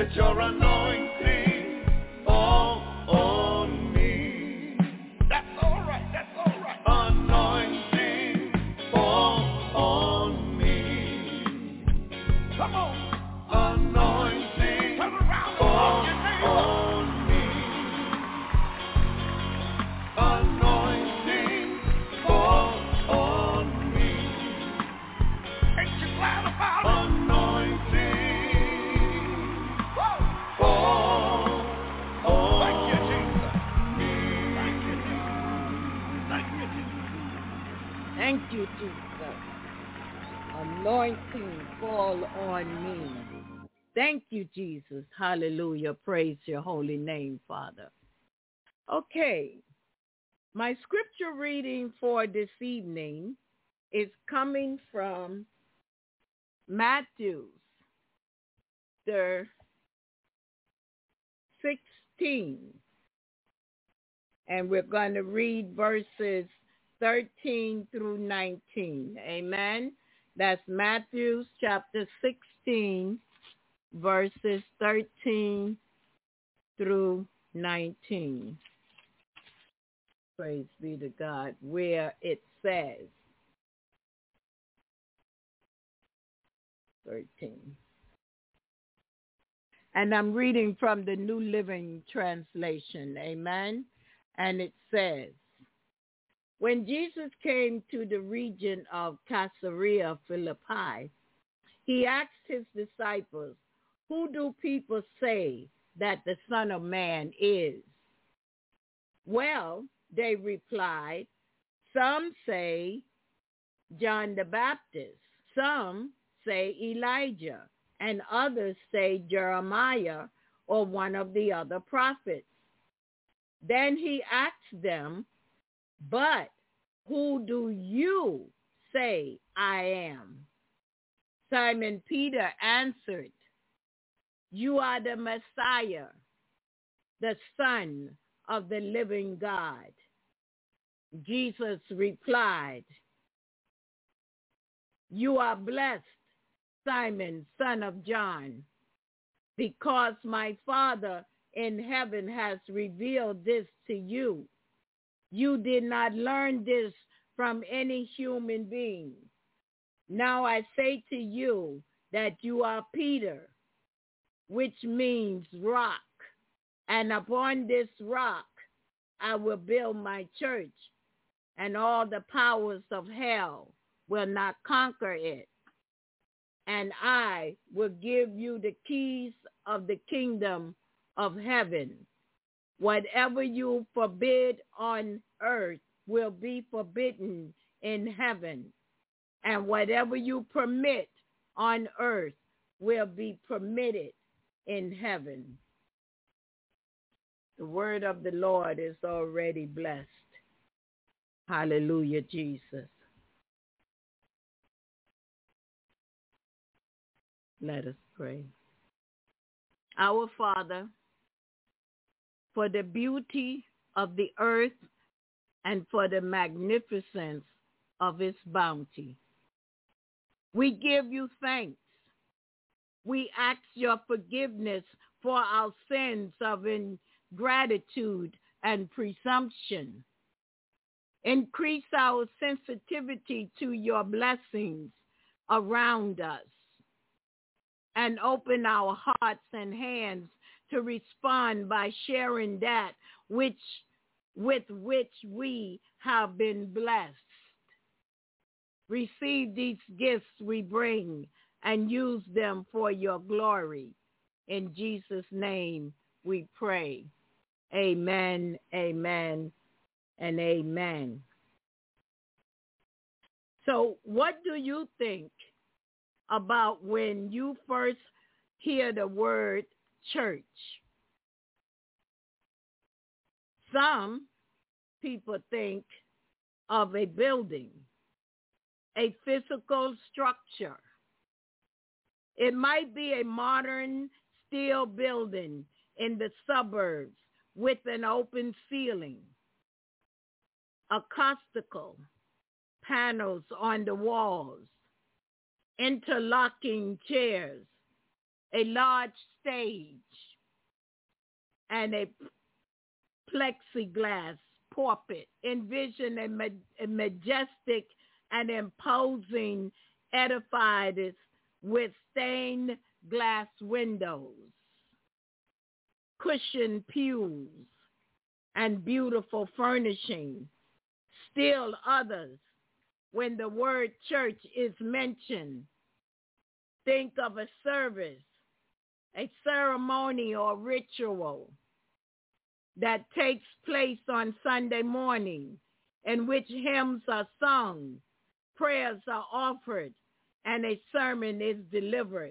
Let your anointing fall on me. That's all right, that's all right. Anointing fall on me. Come on. Anointing fall on me. Anointing fall on me. Ain't you glad about it? Thank you, Jesus. Anointing fall on me. Thank you, Jesus. Hallelujah. Praise your holy name, Father. Okay. My scripture reading for this evening is coming from Matthew, the sixteen. And we're going to read verses thirteen through nineteen. Amen. That's Matthew chapter sixteen, verses thirteen through nineteen. Praise be to God, where it says, thirteen. And I'm reading from the New Living Translation. Amen. And it says, when Jesus came to the region of Caesarea Philippi, he asked his disciples, who do people say that the Son of Man is? Well, they replied, some say John the Baptist, some say Elijah, and others say Jeremiah or one of the other prophets. Then he asked them, but who do you say I am? Simon Peter answered, you are the Messiah, the Son of the living God. Jesus replied, you are blessed, Simon, son of John, because my Father in heaven has revealed this to you. You did not learn this from any human being. Now I say to you that you are Peter, which means rock, and upon this rock I will build my church, and all the powers of hell will not conquer it. And I will give you the keys of the kingdom of heaven. Whatever you forbid on earth will be forbidden in heaven, and whatever you permit on earth will be permitted in heaven. The word of the Lord is already blessed. Hallelujah, Jesus. Let us pray. Our Father, for the beauty of the earth and for the magnificence of its bounty, we give you thanks. We ask your forgiveness for our sins of ingratitude and presumption. Increase our sensitivity to your blessings around us, and open our hearts and hands to respond by sharing that which with which we have been blessed. Receive these gifts we bring and use them for your glory. In Jesus' name we pray. Amen, amen, and amen. So what do you think about when you first hear the word church? Some people think of a building, a physical structure. It might be a modern steel building in the suburbs with an open ceiling, acoustical panels on the walls, interlocking chairs, a large stage and a plexiglass pulpit. Envision a, ma- a majestic and imposing edifice with stained glass windows, cushioned pews, and beautiful furnishing. Still others, when the word church is mentioned, think of a service, a ceremony or ritual that takes place on Sunday morning, in which hymns are sung, prayers are offered, and a sermon is delivered.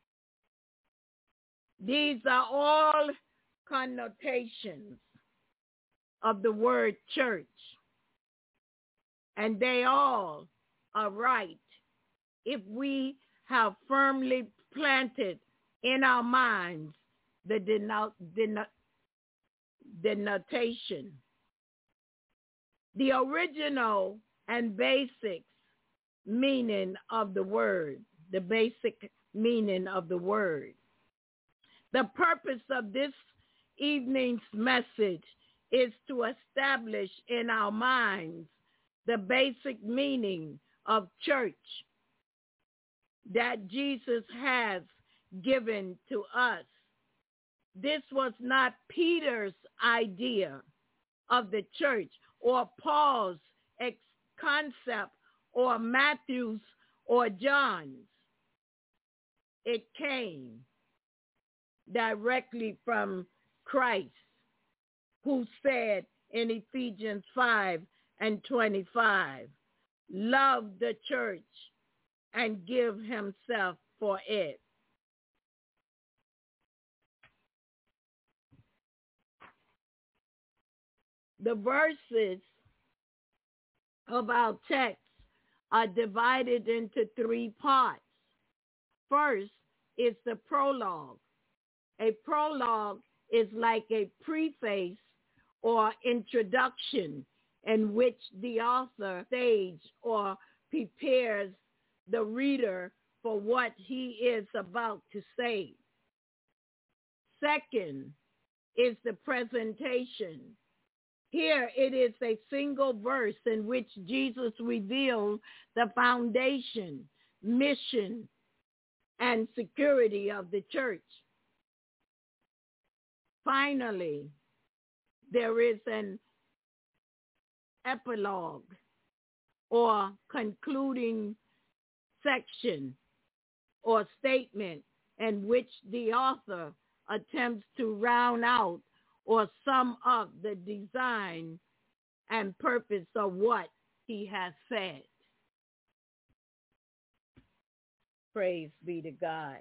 These are all connotations of the word church, and they all are right if we have firmly planted in our minds the denot- denot- denotation. The original and basic meaning of the word, the basic meaning of the word. The purpose of this evening's message is to establish in our minds the basic meaning of church that Jesus has given to us. This was not Peter's idea of the church or Paul's ex- concept or Matthew's or John's. It came directly from Christ, who said in Ephesians five and twenty-five, love the church and give himself for it. The verses of our text are divided into three parts. First is the prologue. A prologue is like a preface or introduction in which the author stages or prepares the reader for what he is about to say. Second is the presentation. Here it is a single verse in which Jesus reveals the foundation, mission, and security of the church. Finally, there is an epilogue or concluding section or statement in which the author attempts to round out or sum up the design and purpose of what he has said. Praise be to God.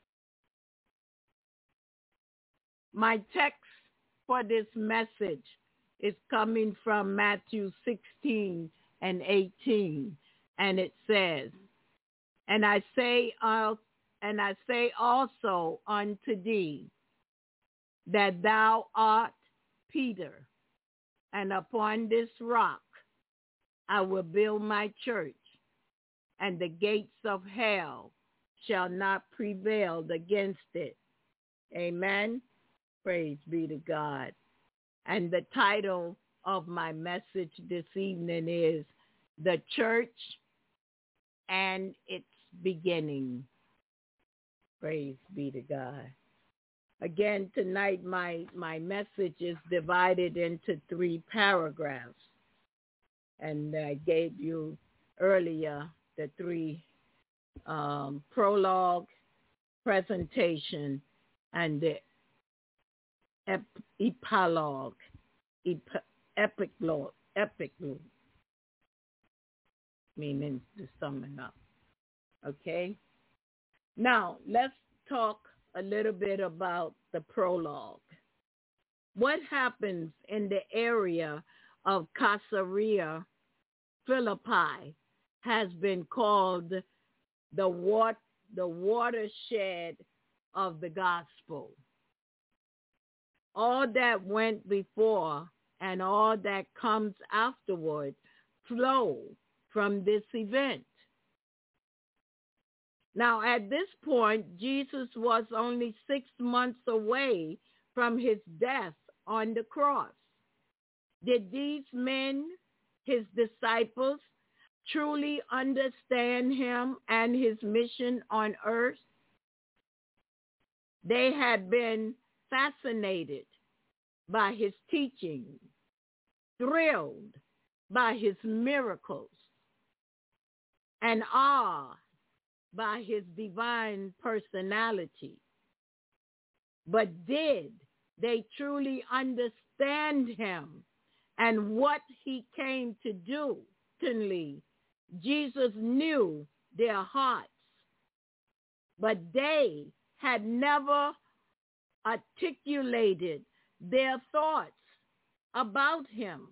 My text for this message is coming from Matthew sixteen and eighteen, and it says, And I say, uh, and I say also unto thee, that thou art Peter, and upon this rock I will build my church, and the gates of hell shall not prevail against it. Amen. Praise be to God. And the title of my message this evening is The Church and Its Beginning. Praise be to God. Again, tonight my, my message is divided into three paragraphs. And I gave you earlier the three um, prologue, presentation, and the ep- epilogue, ep- epilogue, epilogue, meaning to summon up. Okay? Now, let's talk a little bit about the prologue. What happens in the area of Caesarea Philippi has been called the, wat- the watershed of the gospel. All that went before and all that comes afterward flow from this event. Now, at this point, Jesus was only six months away from his death on the cross. Did these men, his disciples, truly understand him and his mission on earth? They had been fascinated by his teaching, thrilled by his miracles, and awed by his divine personality. But did they truly understand him and what he came to do? Certainly, Jesus knew their hearts, but they had never articulated their thoughts about him.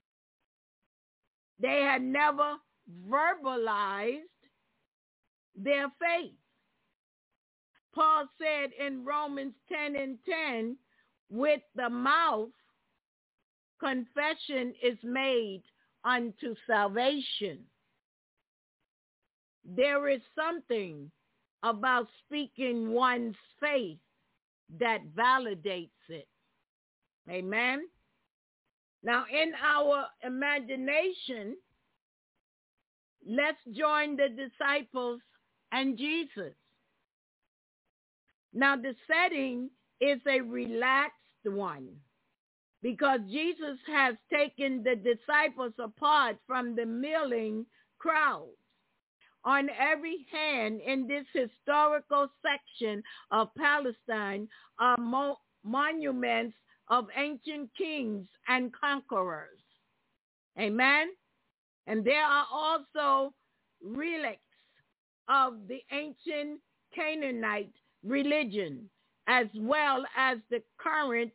They had never verbalized their faith. Paul said in Romans ten and ten, with the mouth, confession is made unto salvation. There is something about speaking one's faith that validates it. Amen. Now, in our imagination, let's join the disciples and Jesus. Now, the setting is a relaxed one because Jesus has taken the disciples apart from the milling crowds. On every hand in this historical section of Palestine are mo- monuments of ancient kings and conquerors. Amen? And there are also relics of the ancient Canaanite religion, as well as the current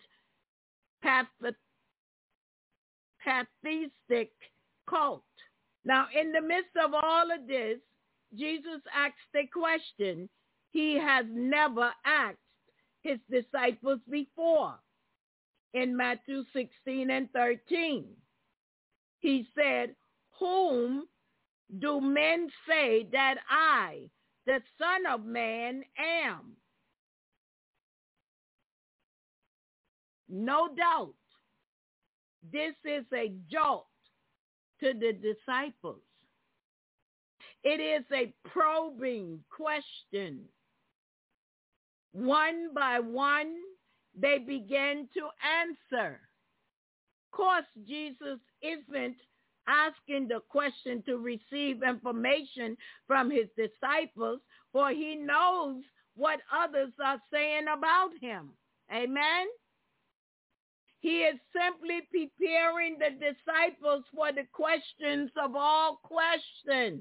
pantheistic cult. Now, in the midst of all of this, Jesus asked a question he has never asked his disciples before. In Matthew sixteen and thirteen, he said, whom do men say that I, the Son of Man, am? No doubt, this is a jolt to the disciples. It is a probing question. One by one, they began to answer. Of course, Jesus isn't asking the question to receive information from his disciples, for he knows what others are saying about him. Amen? He is simply preparing the disciples for the questions of all questions.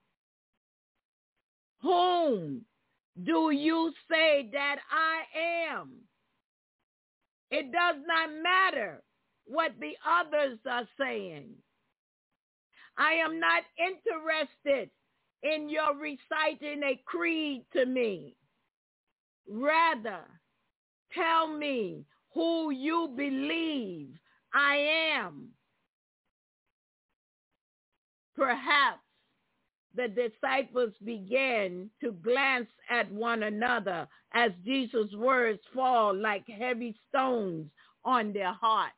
Whom do you say that I am? It does not matter what the others are saying. I am not interested in your reciting a creed to me. Rather, tell me who you believe I am. Perhaps the disciples began to glance at one another as Jesus' words fall like heavy stones on their hearts.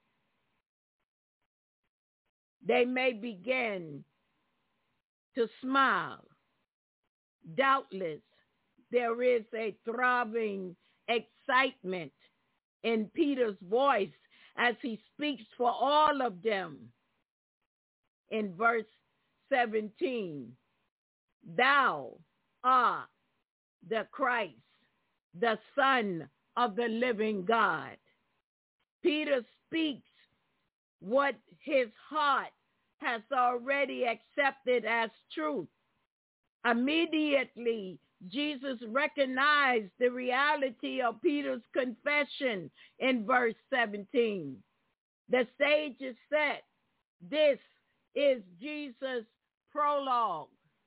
They may begin to smile. Doubtless, there is a throbbing excitement in Peter's voice as he speaks for all of them. In verse seventeen, thou art the Christ, the Son of the living God. Peter speaks what his heart has already accepted as truth. Immediately, Jesus recognized the reality of Peter's confession in verse seventeen. The stage is set. This is Jesus' prologue.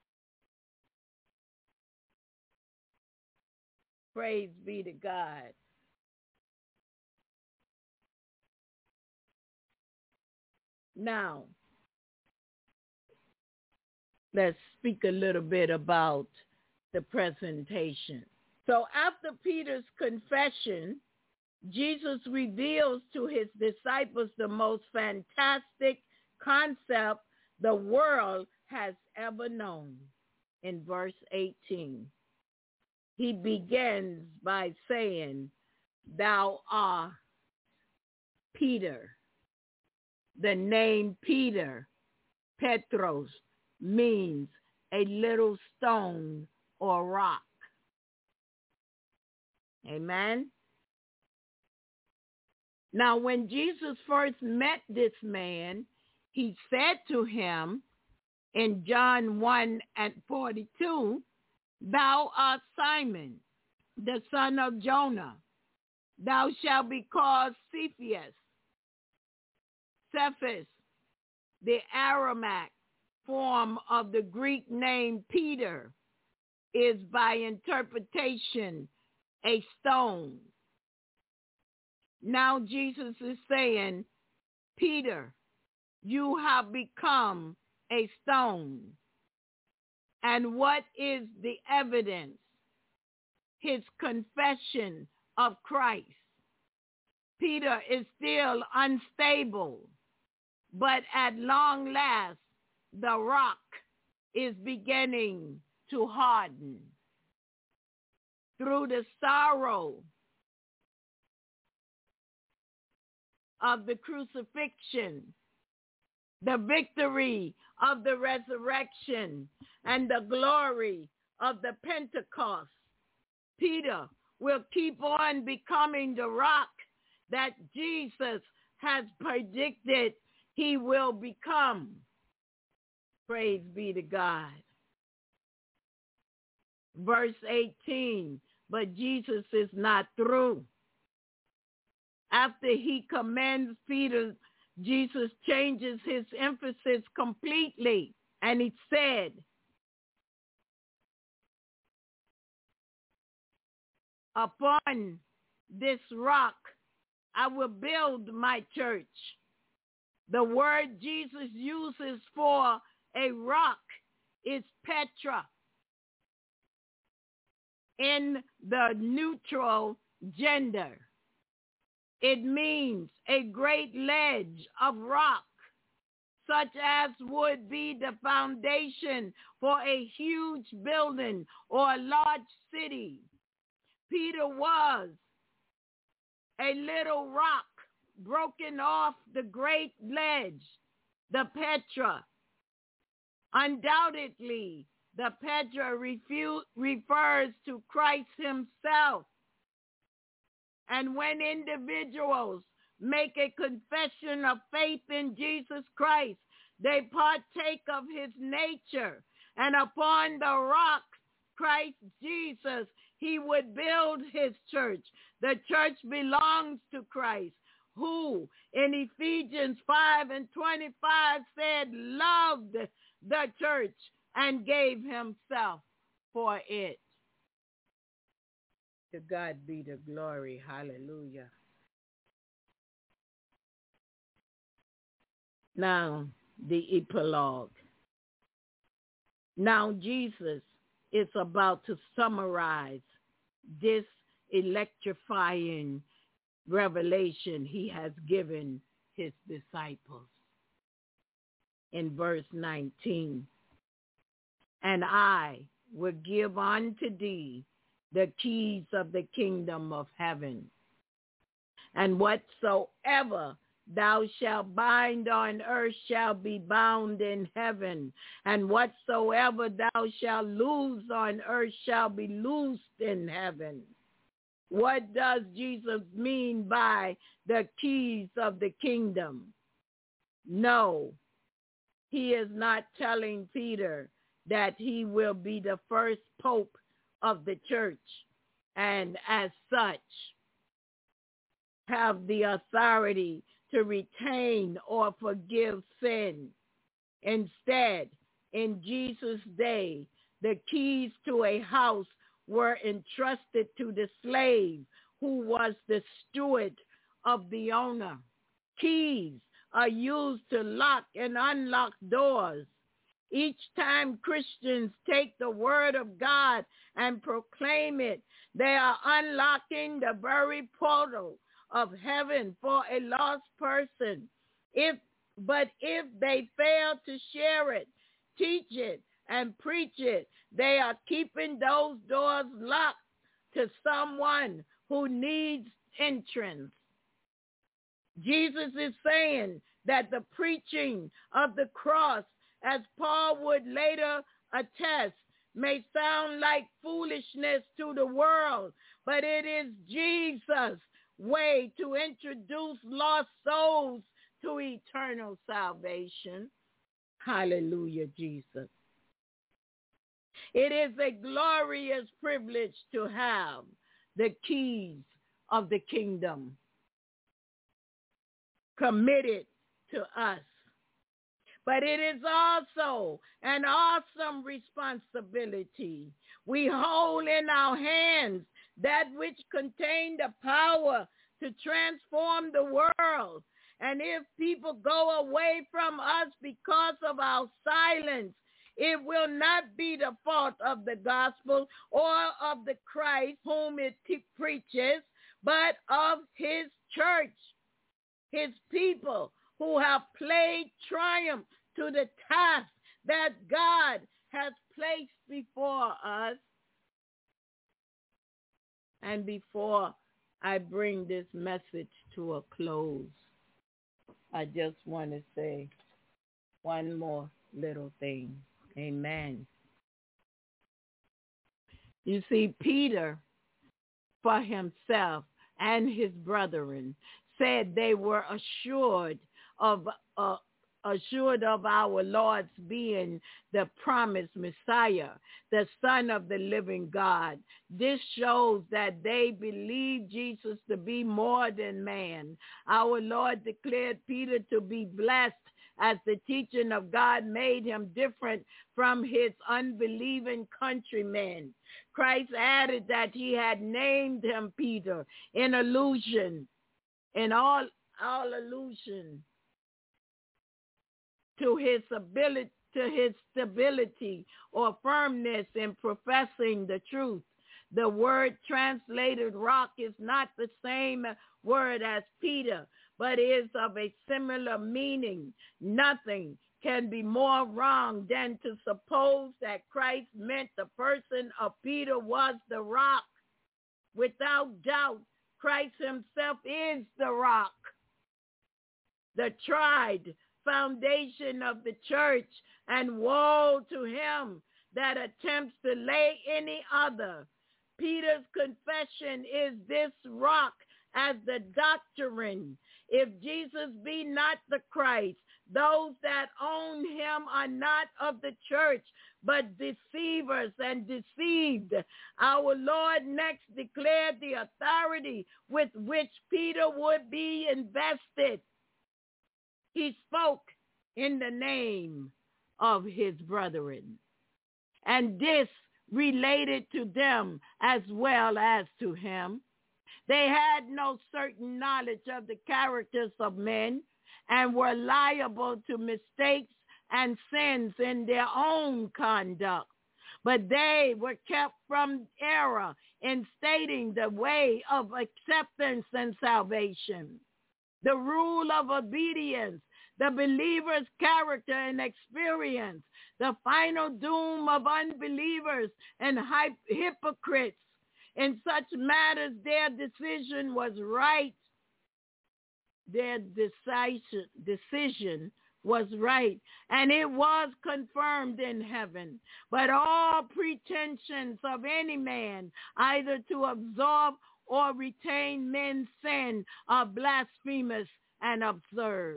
Praise be to God. Now, let's speak a little bit about the presentation. So after Peter's confession, Jesus reveals to his disciples the most fantastic concept the world has ever known. In verse eighteen, he begins by saying, "Thou art Peter." The name Peter, Petros, means a little stone or rock. Amen. Now, when Jesus first met this man, he said to him in John one and forty-two, "Thou art Simon, the son of Jonah. Thou shalt be called Cephas." Cephas, the Aramaic form of the Greek name Peter, is by interpretation a stone. Now Jesus is saying, Peter, you have become a stone. And what is the evidence? His confession of Christ. Peter is still unstable, but at long last, the rock is beginning to harden. Through the sorrow of the crucifixion, the victory of the resurrection, and the glory of the Pentecost, Peter will keep on becoming the rock that Jesus has predicted he will become. Praise be to God. Verse eighteen, but Jesus is not through. After he commends Peter, Jesus changes his emphasis completely, and he said, upon this rock I will build my church. The word Jesus uses for a rock is Petra in the neutral gender. It means a great ledge of rock, such as would be the foundation for a huge building or a large city. Peter was a little rock broken off the great ledge, the Petra. Undoubtedly, the Petra refu- refers to Christ himself. And when individuals make a confession of faith in Jesus Christ, they partake of his nature. And upon the rock, Christ Jesus, he would build his church. The church belongs to Christ, who in Ephesians five and twenty-five said, loved the church and gave himself for it. To God be the glory. Hallelujah. Now, the epilogue. Now, Jesus is about to summarize this electrifying revelation he has given his disciples. In verse nineteen, and I will give unto thee the keys of the kingdom of heaven. And whatsoever thou shalt bind on earth shall be bound in heaven. And whatsoever thou shalt loose on earth shall be loosed in heaven. What does Jesus mean by the keys of the kingdom? No, he is not telling Peter that he will be the first pope of the church, and as such have the authority to retain or forgive sin. Instead, in Jesus' day, the keys to a house were entrusted to the slave who was the steward of the owner. Keys are used to lock and unlock doors. Each time Christians take the word of God and proclaim it, they are unlocking the very portal of heaven for a lost person. If, but if they fail to share it, teach it, and preach it, they are keeping those doors locked to someone who needs entrance. Jesus is saying that the preaching of the cross, as Paul would later attest, may sound like foolishness to the world, but it is Jesus' way to introduce lost souls to eternal salvation. Hallelujah, Jesus. It is a glorious privilege to have the keys of the kingdom committed to us. But it is also an awesome responsibility. We hold in our hands that which contains the power to transform the world. And if people go away from us because of our silence, it will not be the fault of the gospel or of the Christ whom it te- preaches, but of his church, his people who have played triumph to the task that God has placed before us. And before I bring this message to a close, I just want to say one more little thing. Amen. You see, Peter, for himself and his brethren, said they were assured of uh, assured of our Lord's being the promised Messiah, the Son of the living God. This shows that they believed Jesus to be more than man. Our Lord declared Peter to be blessed as the teaching of God made him different from his unbelieving countrymen. Christ added that he had named him Peter in allusion, in all, all allusion to his ability, to his stability or firmness in professing the truth. The word translated rock is not the same word as Peter, but is of a similar meaning. Nothing can be more wrong than to suppose that Christ meant the person of Peter was the rock. Without doubt, Christ himself is the rock, the tried foundation of the church, and woe to him that attempts to lay any other. Peter's confession is this rock as the doctrine. If Jesus be not the Christ, those that own him are not of the church, but deceivers and deceived. Our Lord next declared the authority with which Peter would be invested. He spoke in the name of his brethren, and this related to them as well as to him. They had no certain knowledge of the characters of men and were liable to mistakes and sins in their own conduct. But they were kept from error in stating the way of acceptance and salvation, the rule of obedience, the believer's character and experience, the final doom of unbelievers and hypocrites. In such matters, their decision was right. Their decisive decision was right, and it was confirmed in heaven. But all pretensions of any man, either to absorb or retain men's sin, are blasphemous and absurd.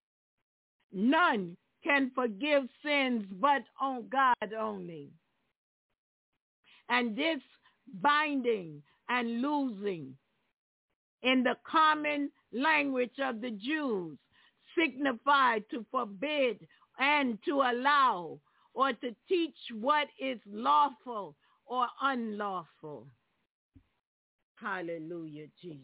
None can forgive sins but on God only. And this binding and loosing in the common language of the Jews signified to forbid and to allow, or to teach what is lawful or unlawful. Hallelujah, Jesus.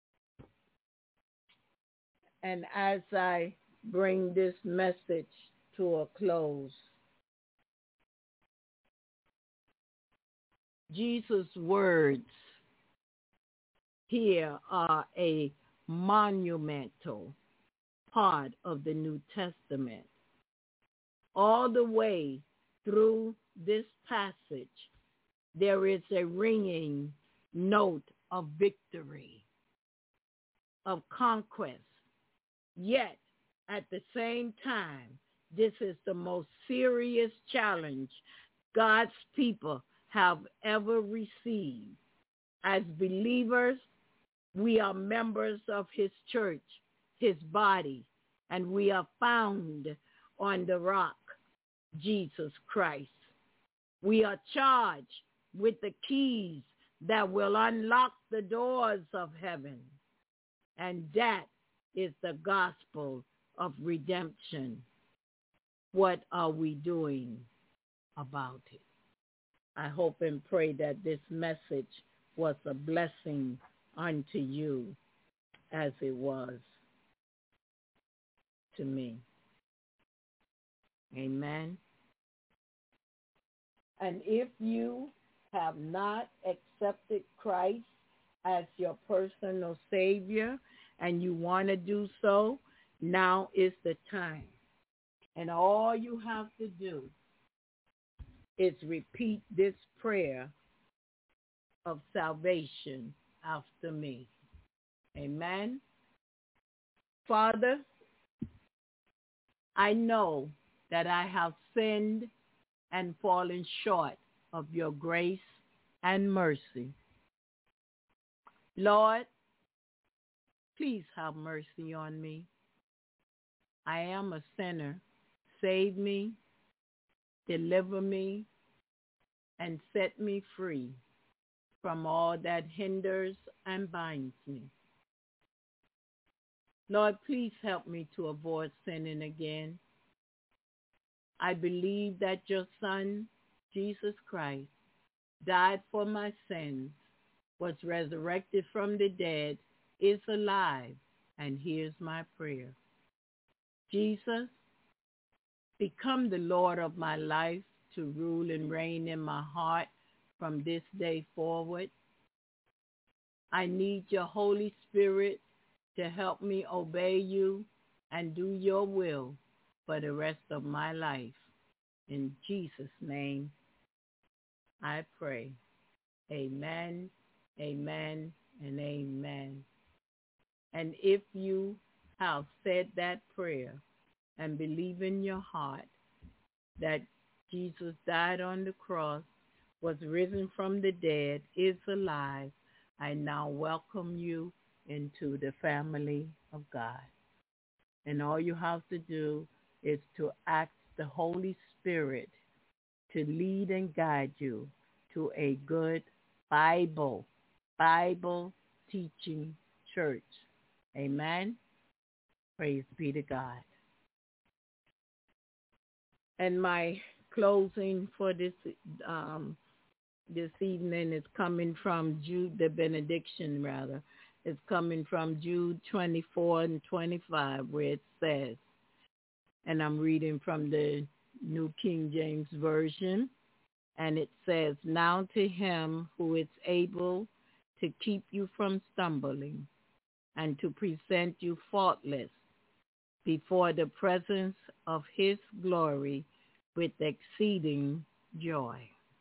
And as I bring this message to a close. Jesus' words here are a monumental part of the New Testament. All the way through this passage, there is a ringing note of victory, of conquest. Yet, at the same time, this is the most serious challenge God's people have ever received. As believers, we are members of his church, his body, and we are found on the rock, Jesus Christ. We are charged with the keys that will unlock the doors of heaven, and that is the gospel of redemption. What are we doing about it? I hope and pray that this message was a blessing unto you as it was to me. Amen. And if you have not accepted Christ as your personal Savior and you want to do so, now is the time. And all you have to do is repeat this prayer of salvation after me. Amen. Father, I know that I have sinned and fallen short of your grace and mercy. Lord, please have mercy on me. I am a sinner. Save me, deliver me, and set me free from all that hinders and binds me. Lord, please help me to avoid sinning again. I believe that your Son, Jesus Christ, died for my sins, was resurrected from the dead, is alive, and hears my prayer. Jesus, become the Lord of my life to rule and reign in my heart from this day forward. I need your Holy Spirit to help me obey you and do your will for the rest of my life. In Jesus' name, I pray. Amen, amen, and amen. And if you have said that prayer and believe in your heart that Jesus died on the cross, was risen from the dead, is alive, I now welcome you into the family of God. And all you have to do is to ask the Holy Spirit to lead and guide you to a good Bible, Bible teaching church. Amen. Praise be to God. And my closing for this um, this evening is coming from Jude, the benediction rather, is coming from Jude twenty-four and twenty-five, where it says, and I'm reading from the New King James Version, and it says, now to him who is able to keep you from stumbling and to present you faultless before the presence of his glory with exceeding joy.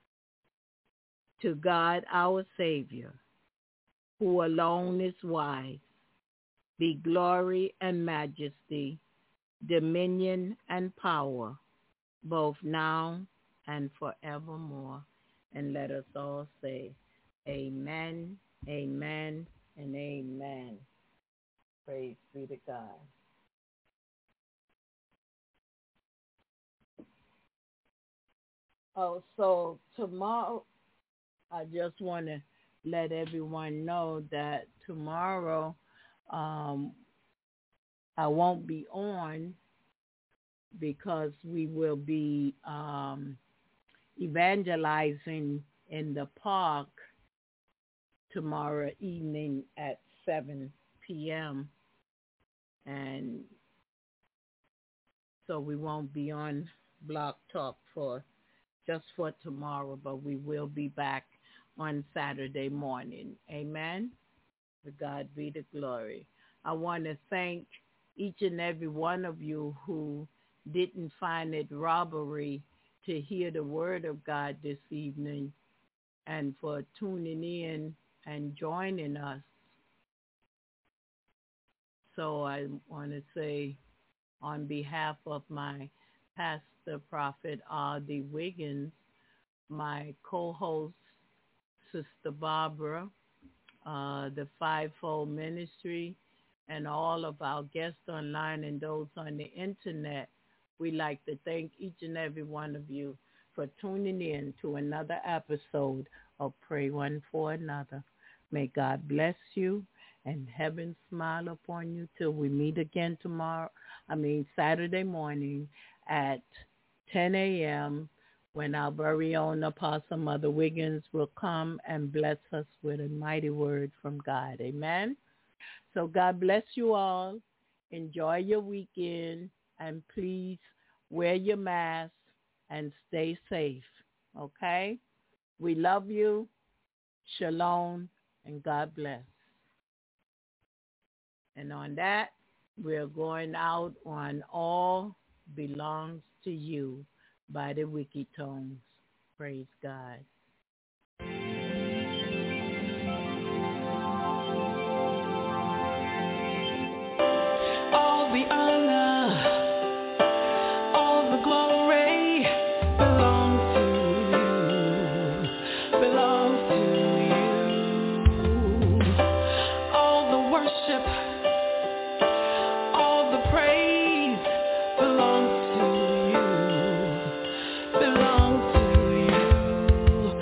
To God our Savior, who alone is wise, be glory and majesty, dominion and power, both now and forevermore. And let us all say, amen, amen, and amen. Praise be to God. Oh, so tomorrow, I just want to let everyone know that tomorrow um, I won't be on because we will be um, evangelizing in the park tomorrow evening at seven p.m. And So we won't be on Blog Talk for just for tomorrow, but we will be back on Saturday morning. Amen. To God be the glory. I want to thank each and every one of you who didn't find it robbery to hear the word of God this evening and for tuning in and joining us. So I want to say on behalf of my pastor, Prophet R D Wiggins, my co-host, Sister Barbara, uh, the Fivefold Ministry, and all of our guests online and those on the internet, we'd like to thank each and every one of you for tuning in to another episode of Pray One for Another. May God bless you and heaven smile upon you till we meet again tomorrow, I mean Saturday morning at ten a.m. when our very own Apostle Mother Wiggins will come and bless us with a mighty word from God. Amen. So God bless you all. Enjoy your weekend, and please wear your mask and stay safe, okay? We love you. Shalom, and God bless. And on that, we're going out on All Belongs to You by the Wiki Tones. Praise God. All the honor, all the glory belongs to you, belongs to you. All the worship, all the praise belongs to you, belongs to you.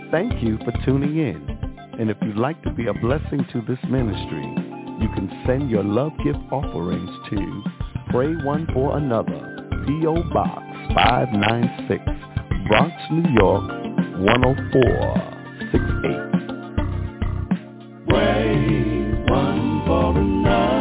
Thank you for tuning in. And if you'd like to be a blessing to this ministry, you can send your love gift offerings to Pray One for Another, P O. Box five nine six, Bronx, New York, one oh four six eight. Pray one for another.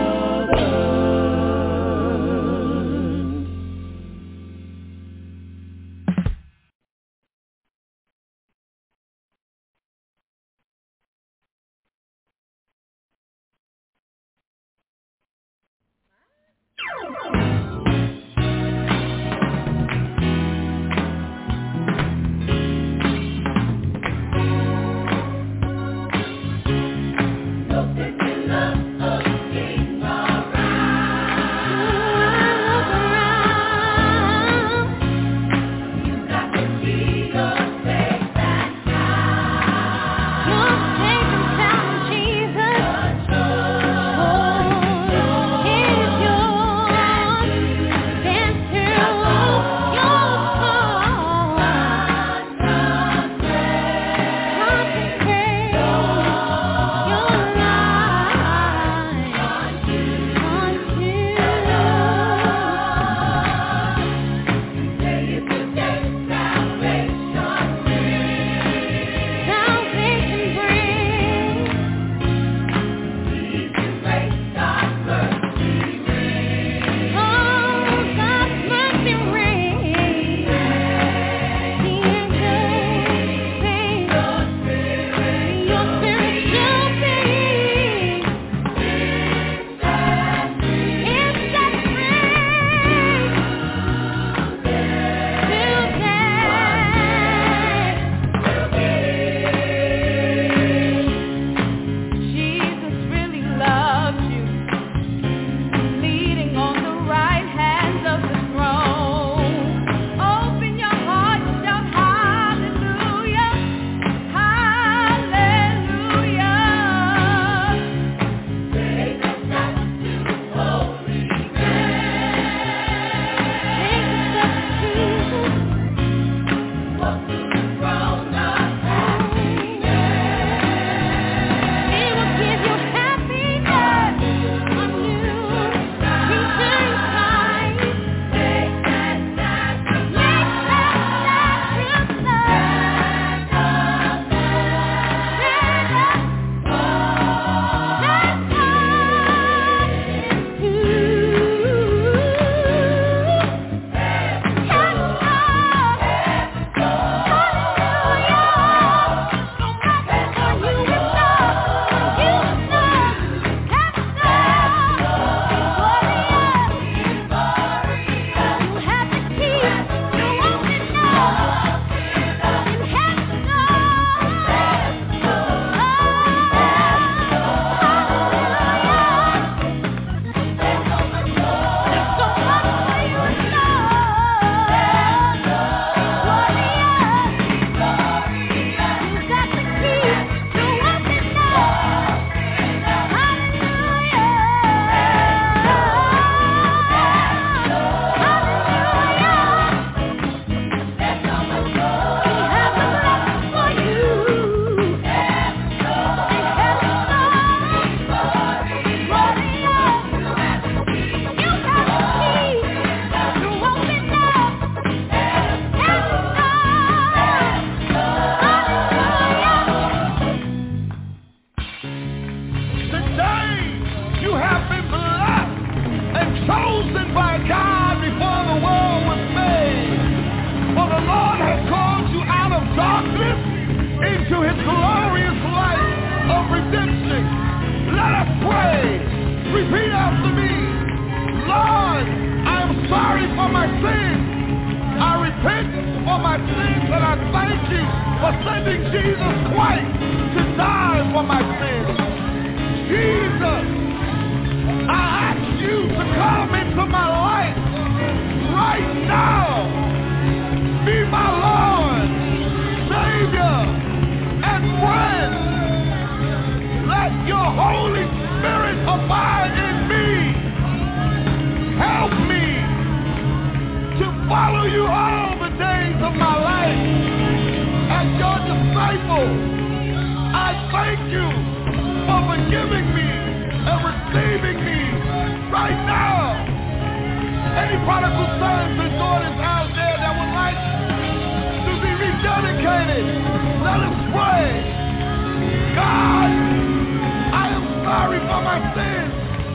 Follow you all the days of my life as your disciple. I thank you for forgiving me and receiving me right now. Any prodigal sons and daughters out there that would like to be rededicated, let us pray. God, I am sorry for my sins.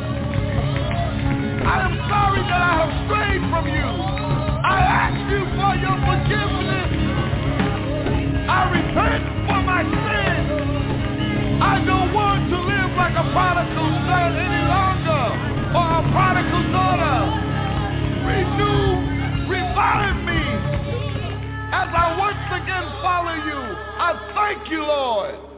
I am sorry that I have strayed from you. I ask you for your forgiveness. I repent for my sins. I don't want to live like a prodigal son any longer, or a prodigal daughter. Renew, revive me as I once again follow you. I thank you, Lord.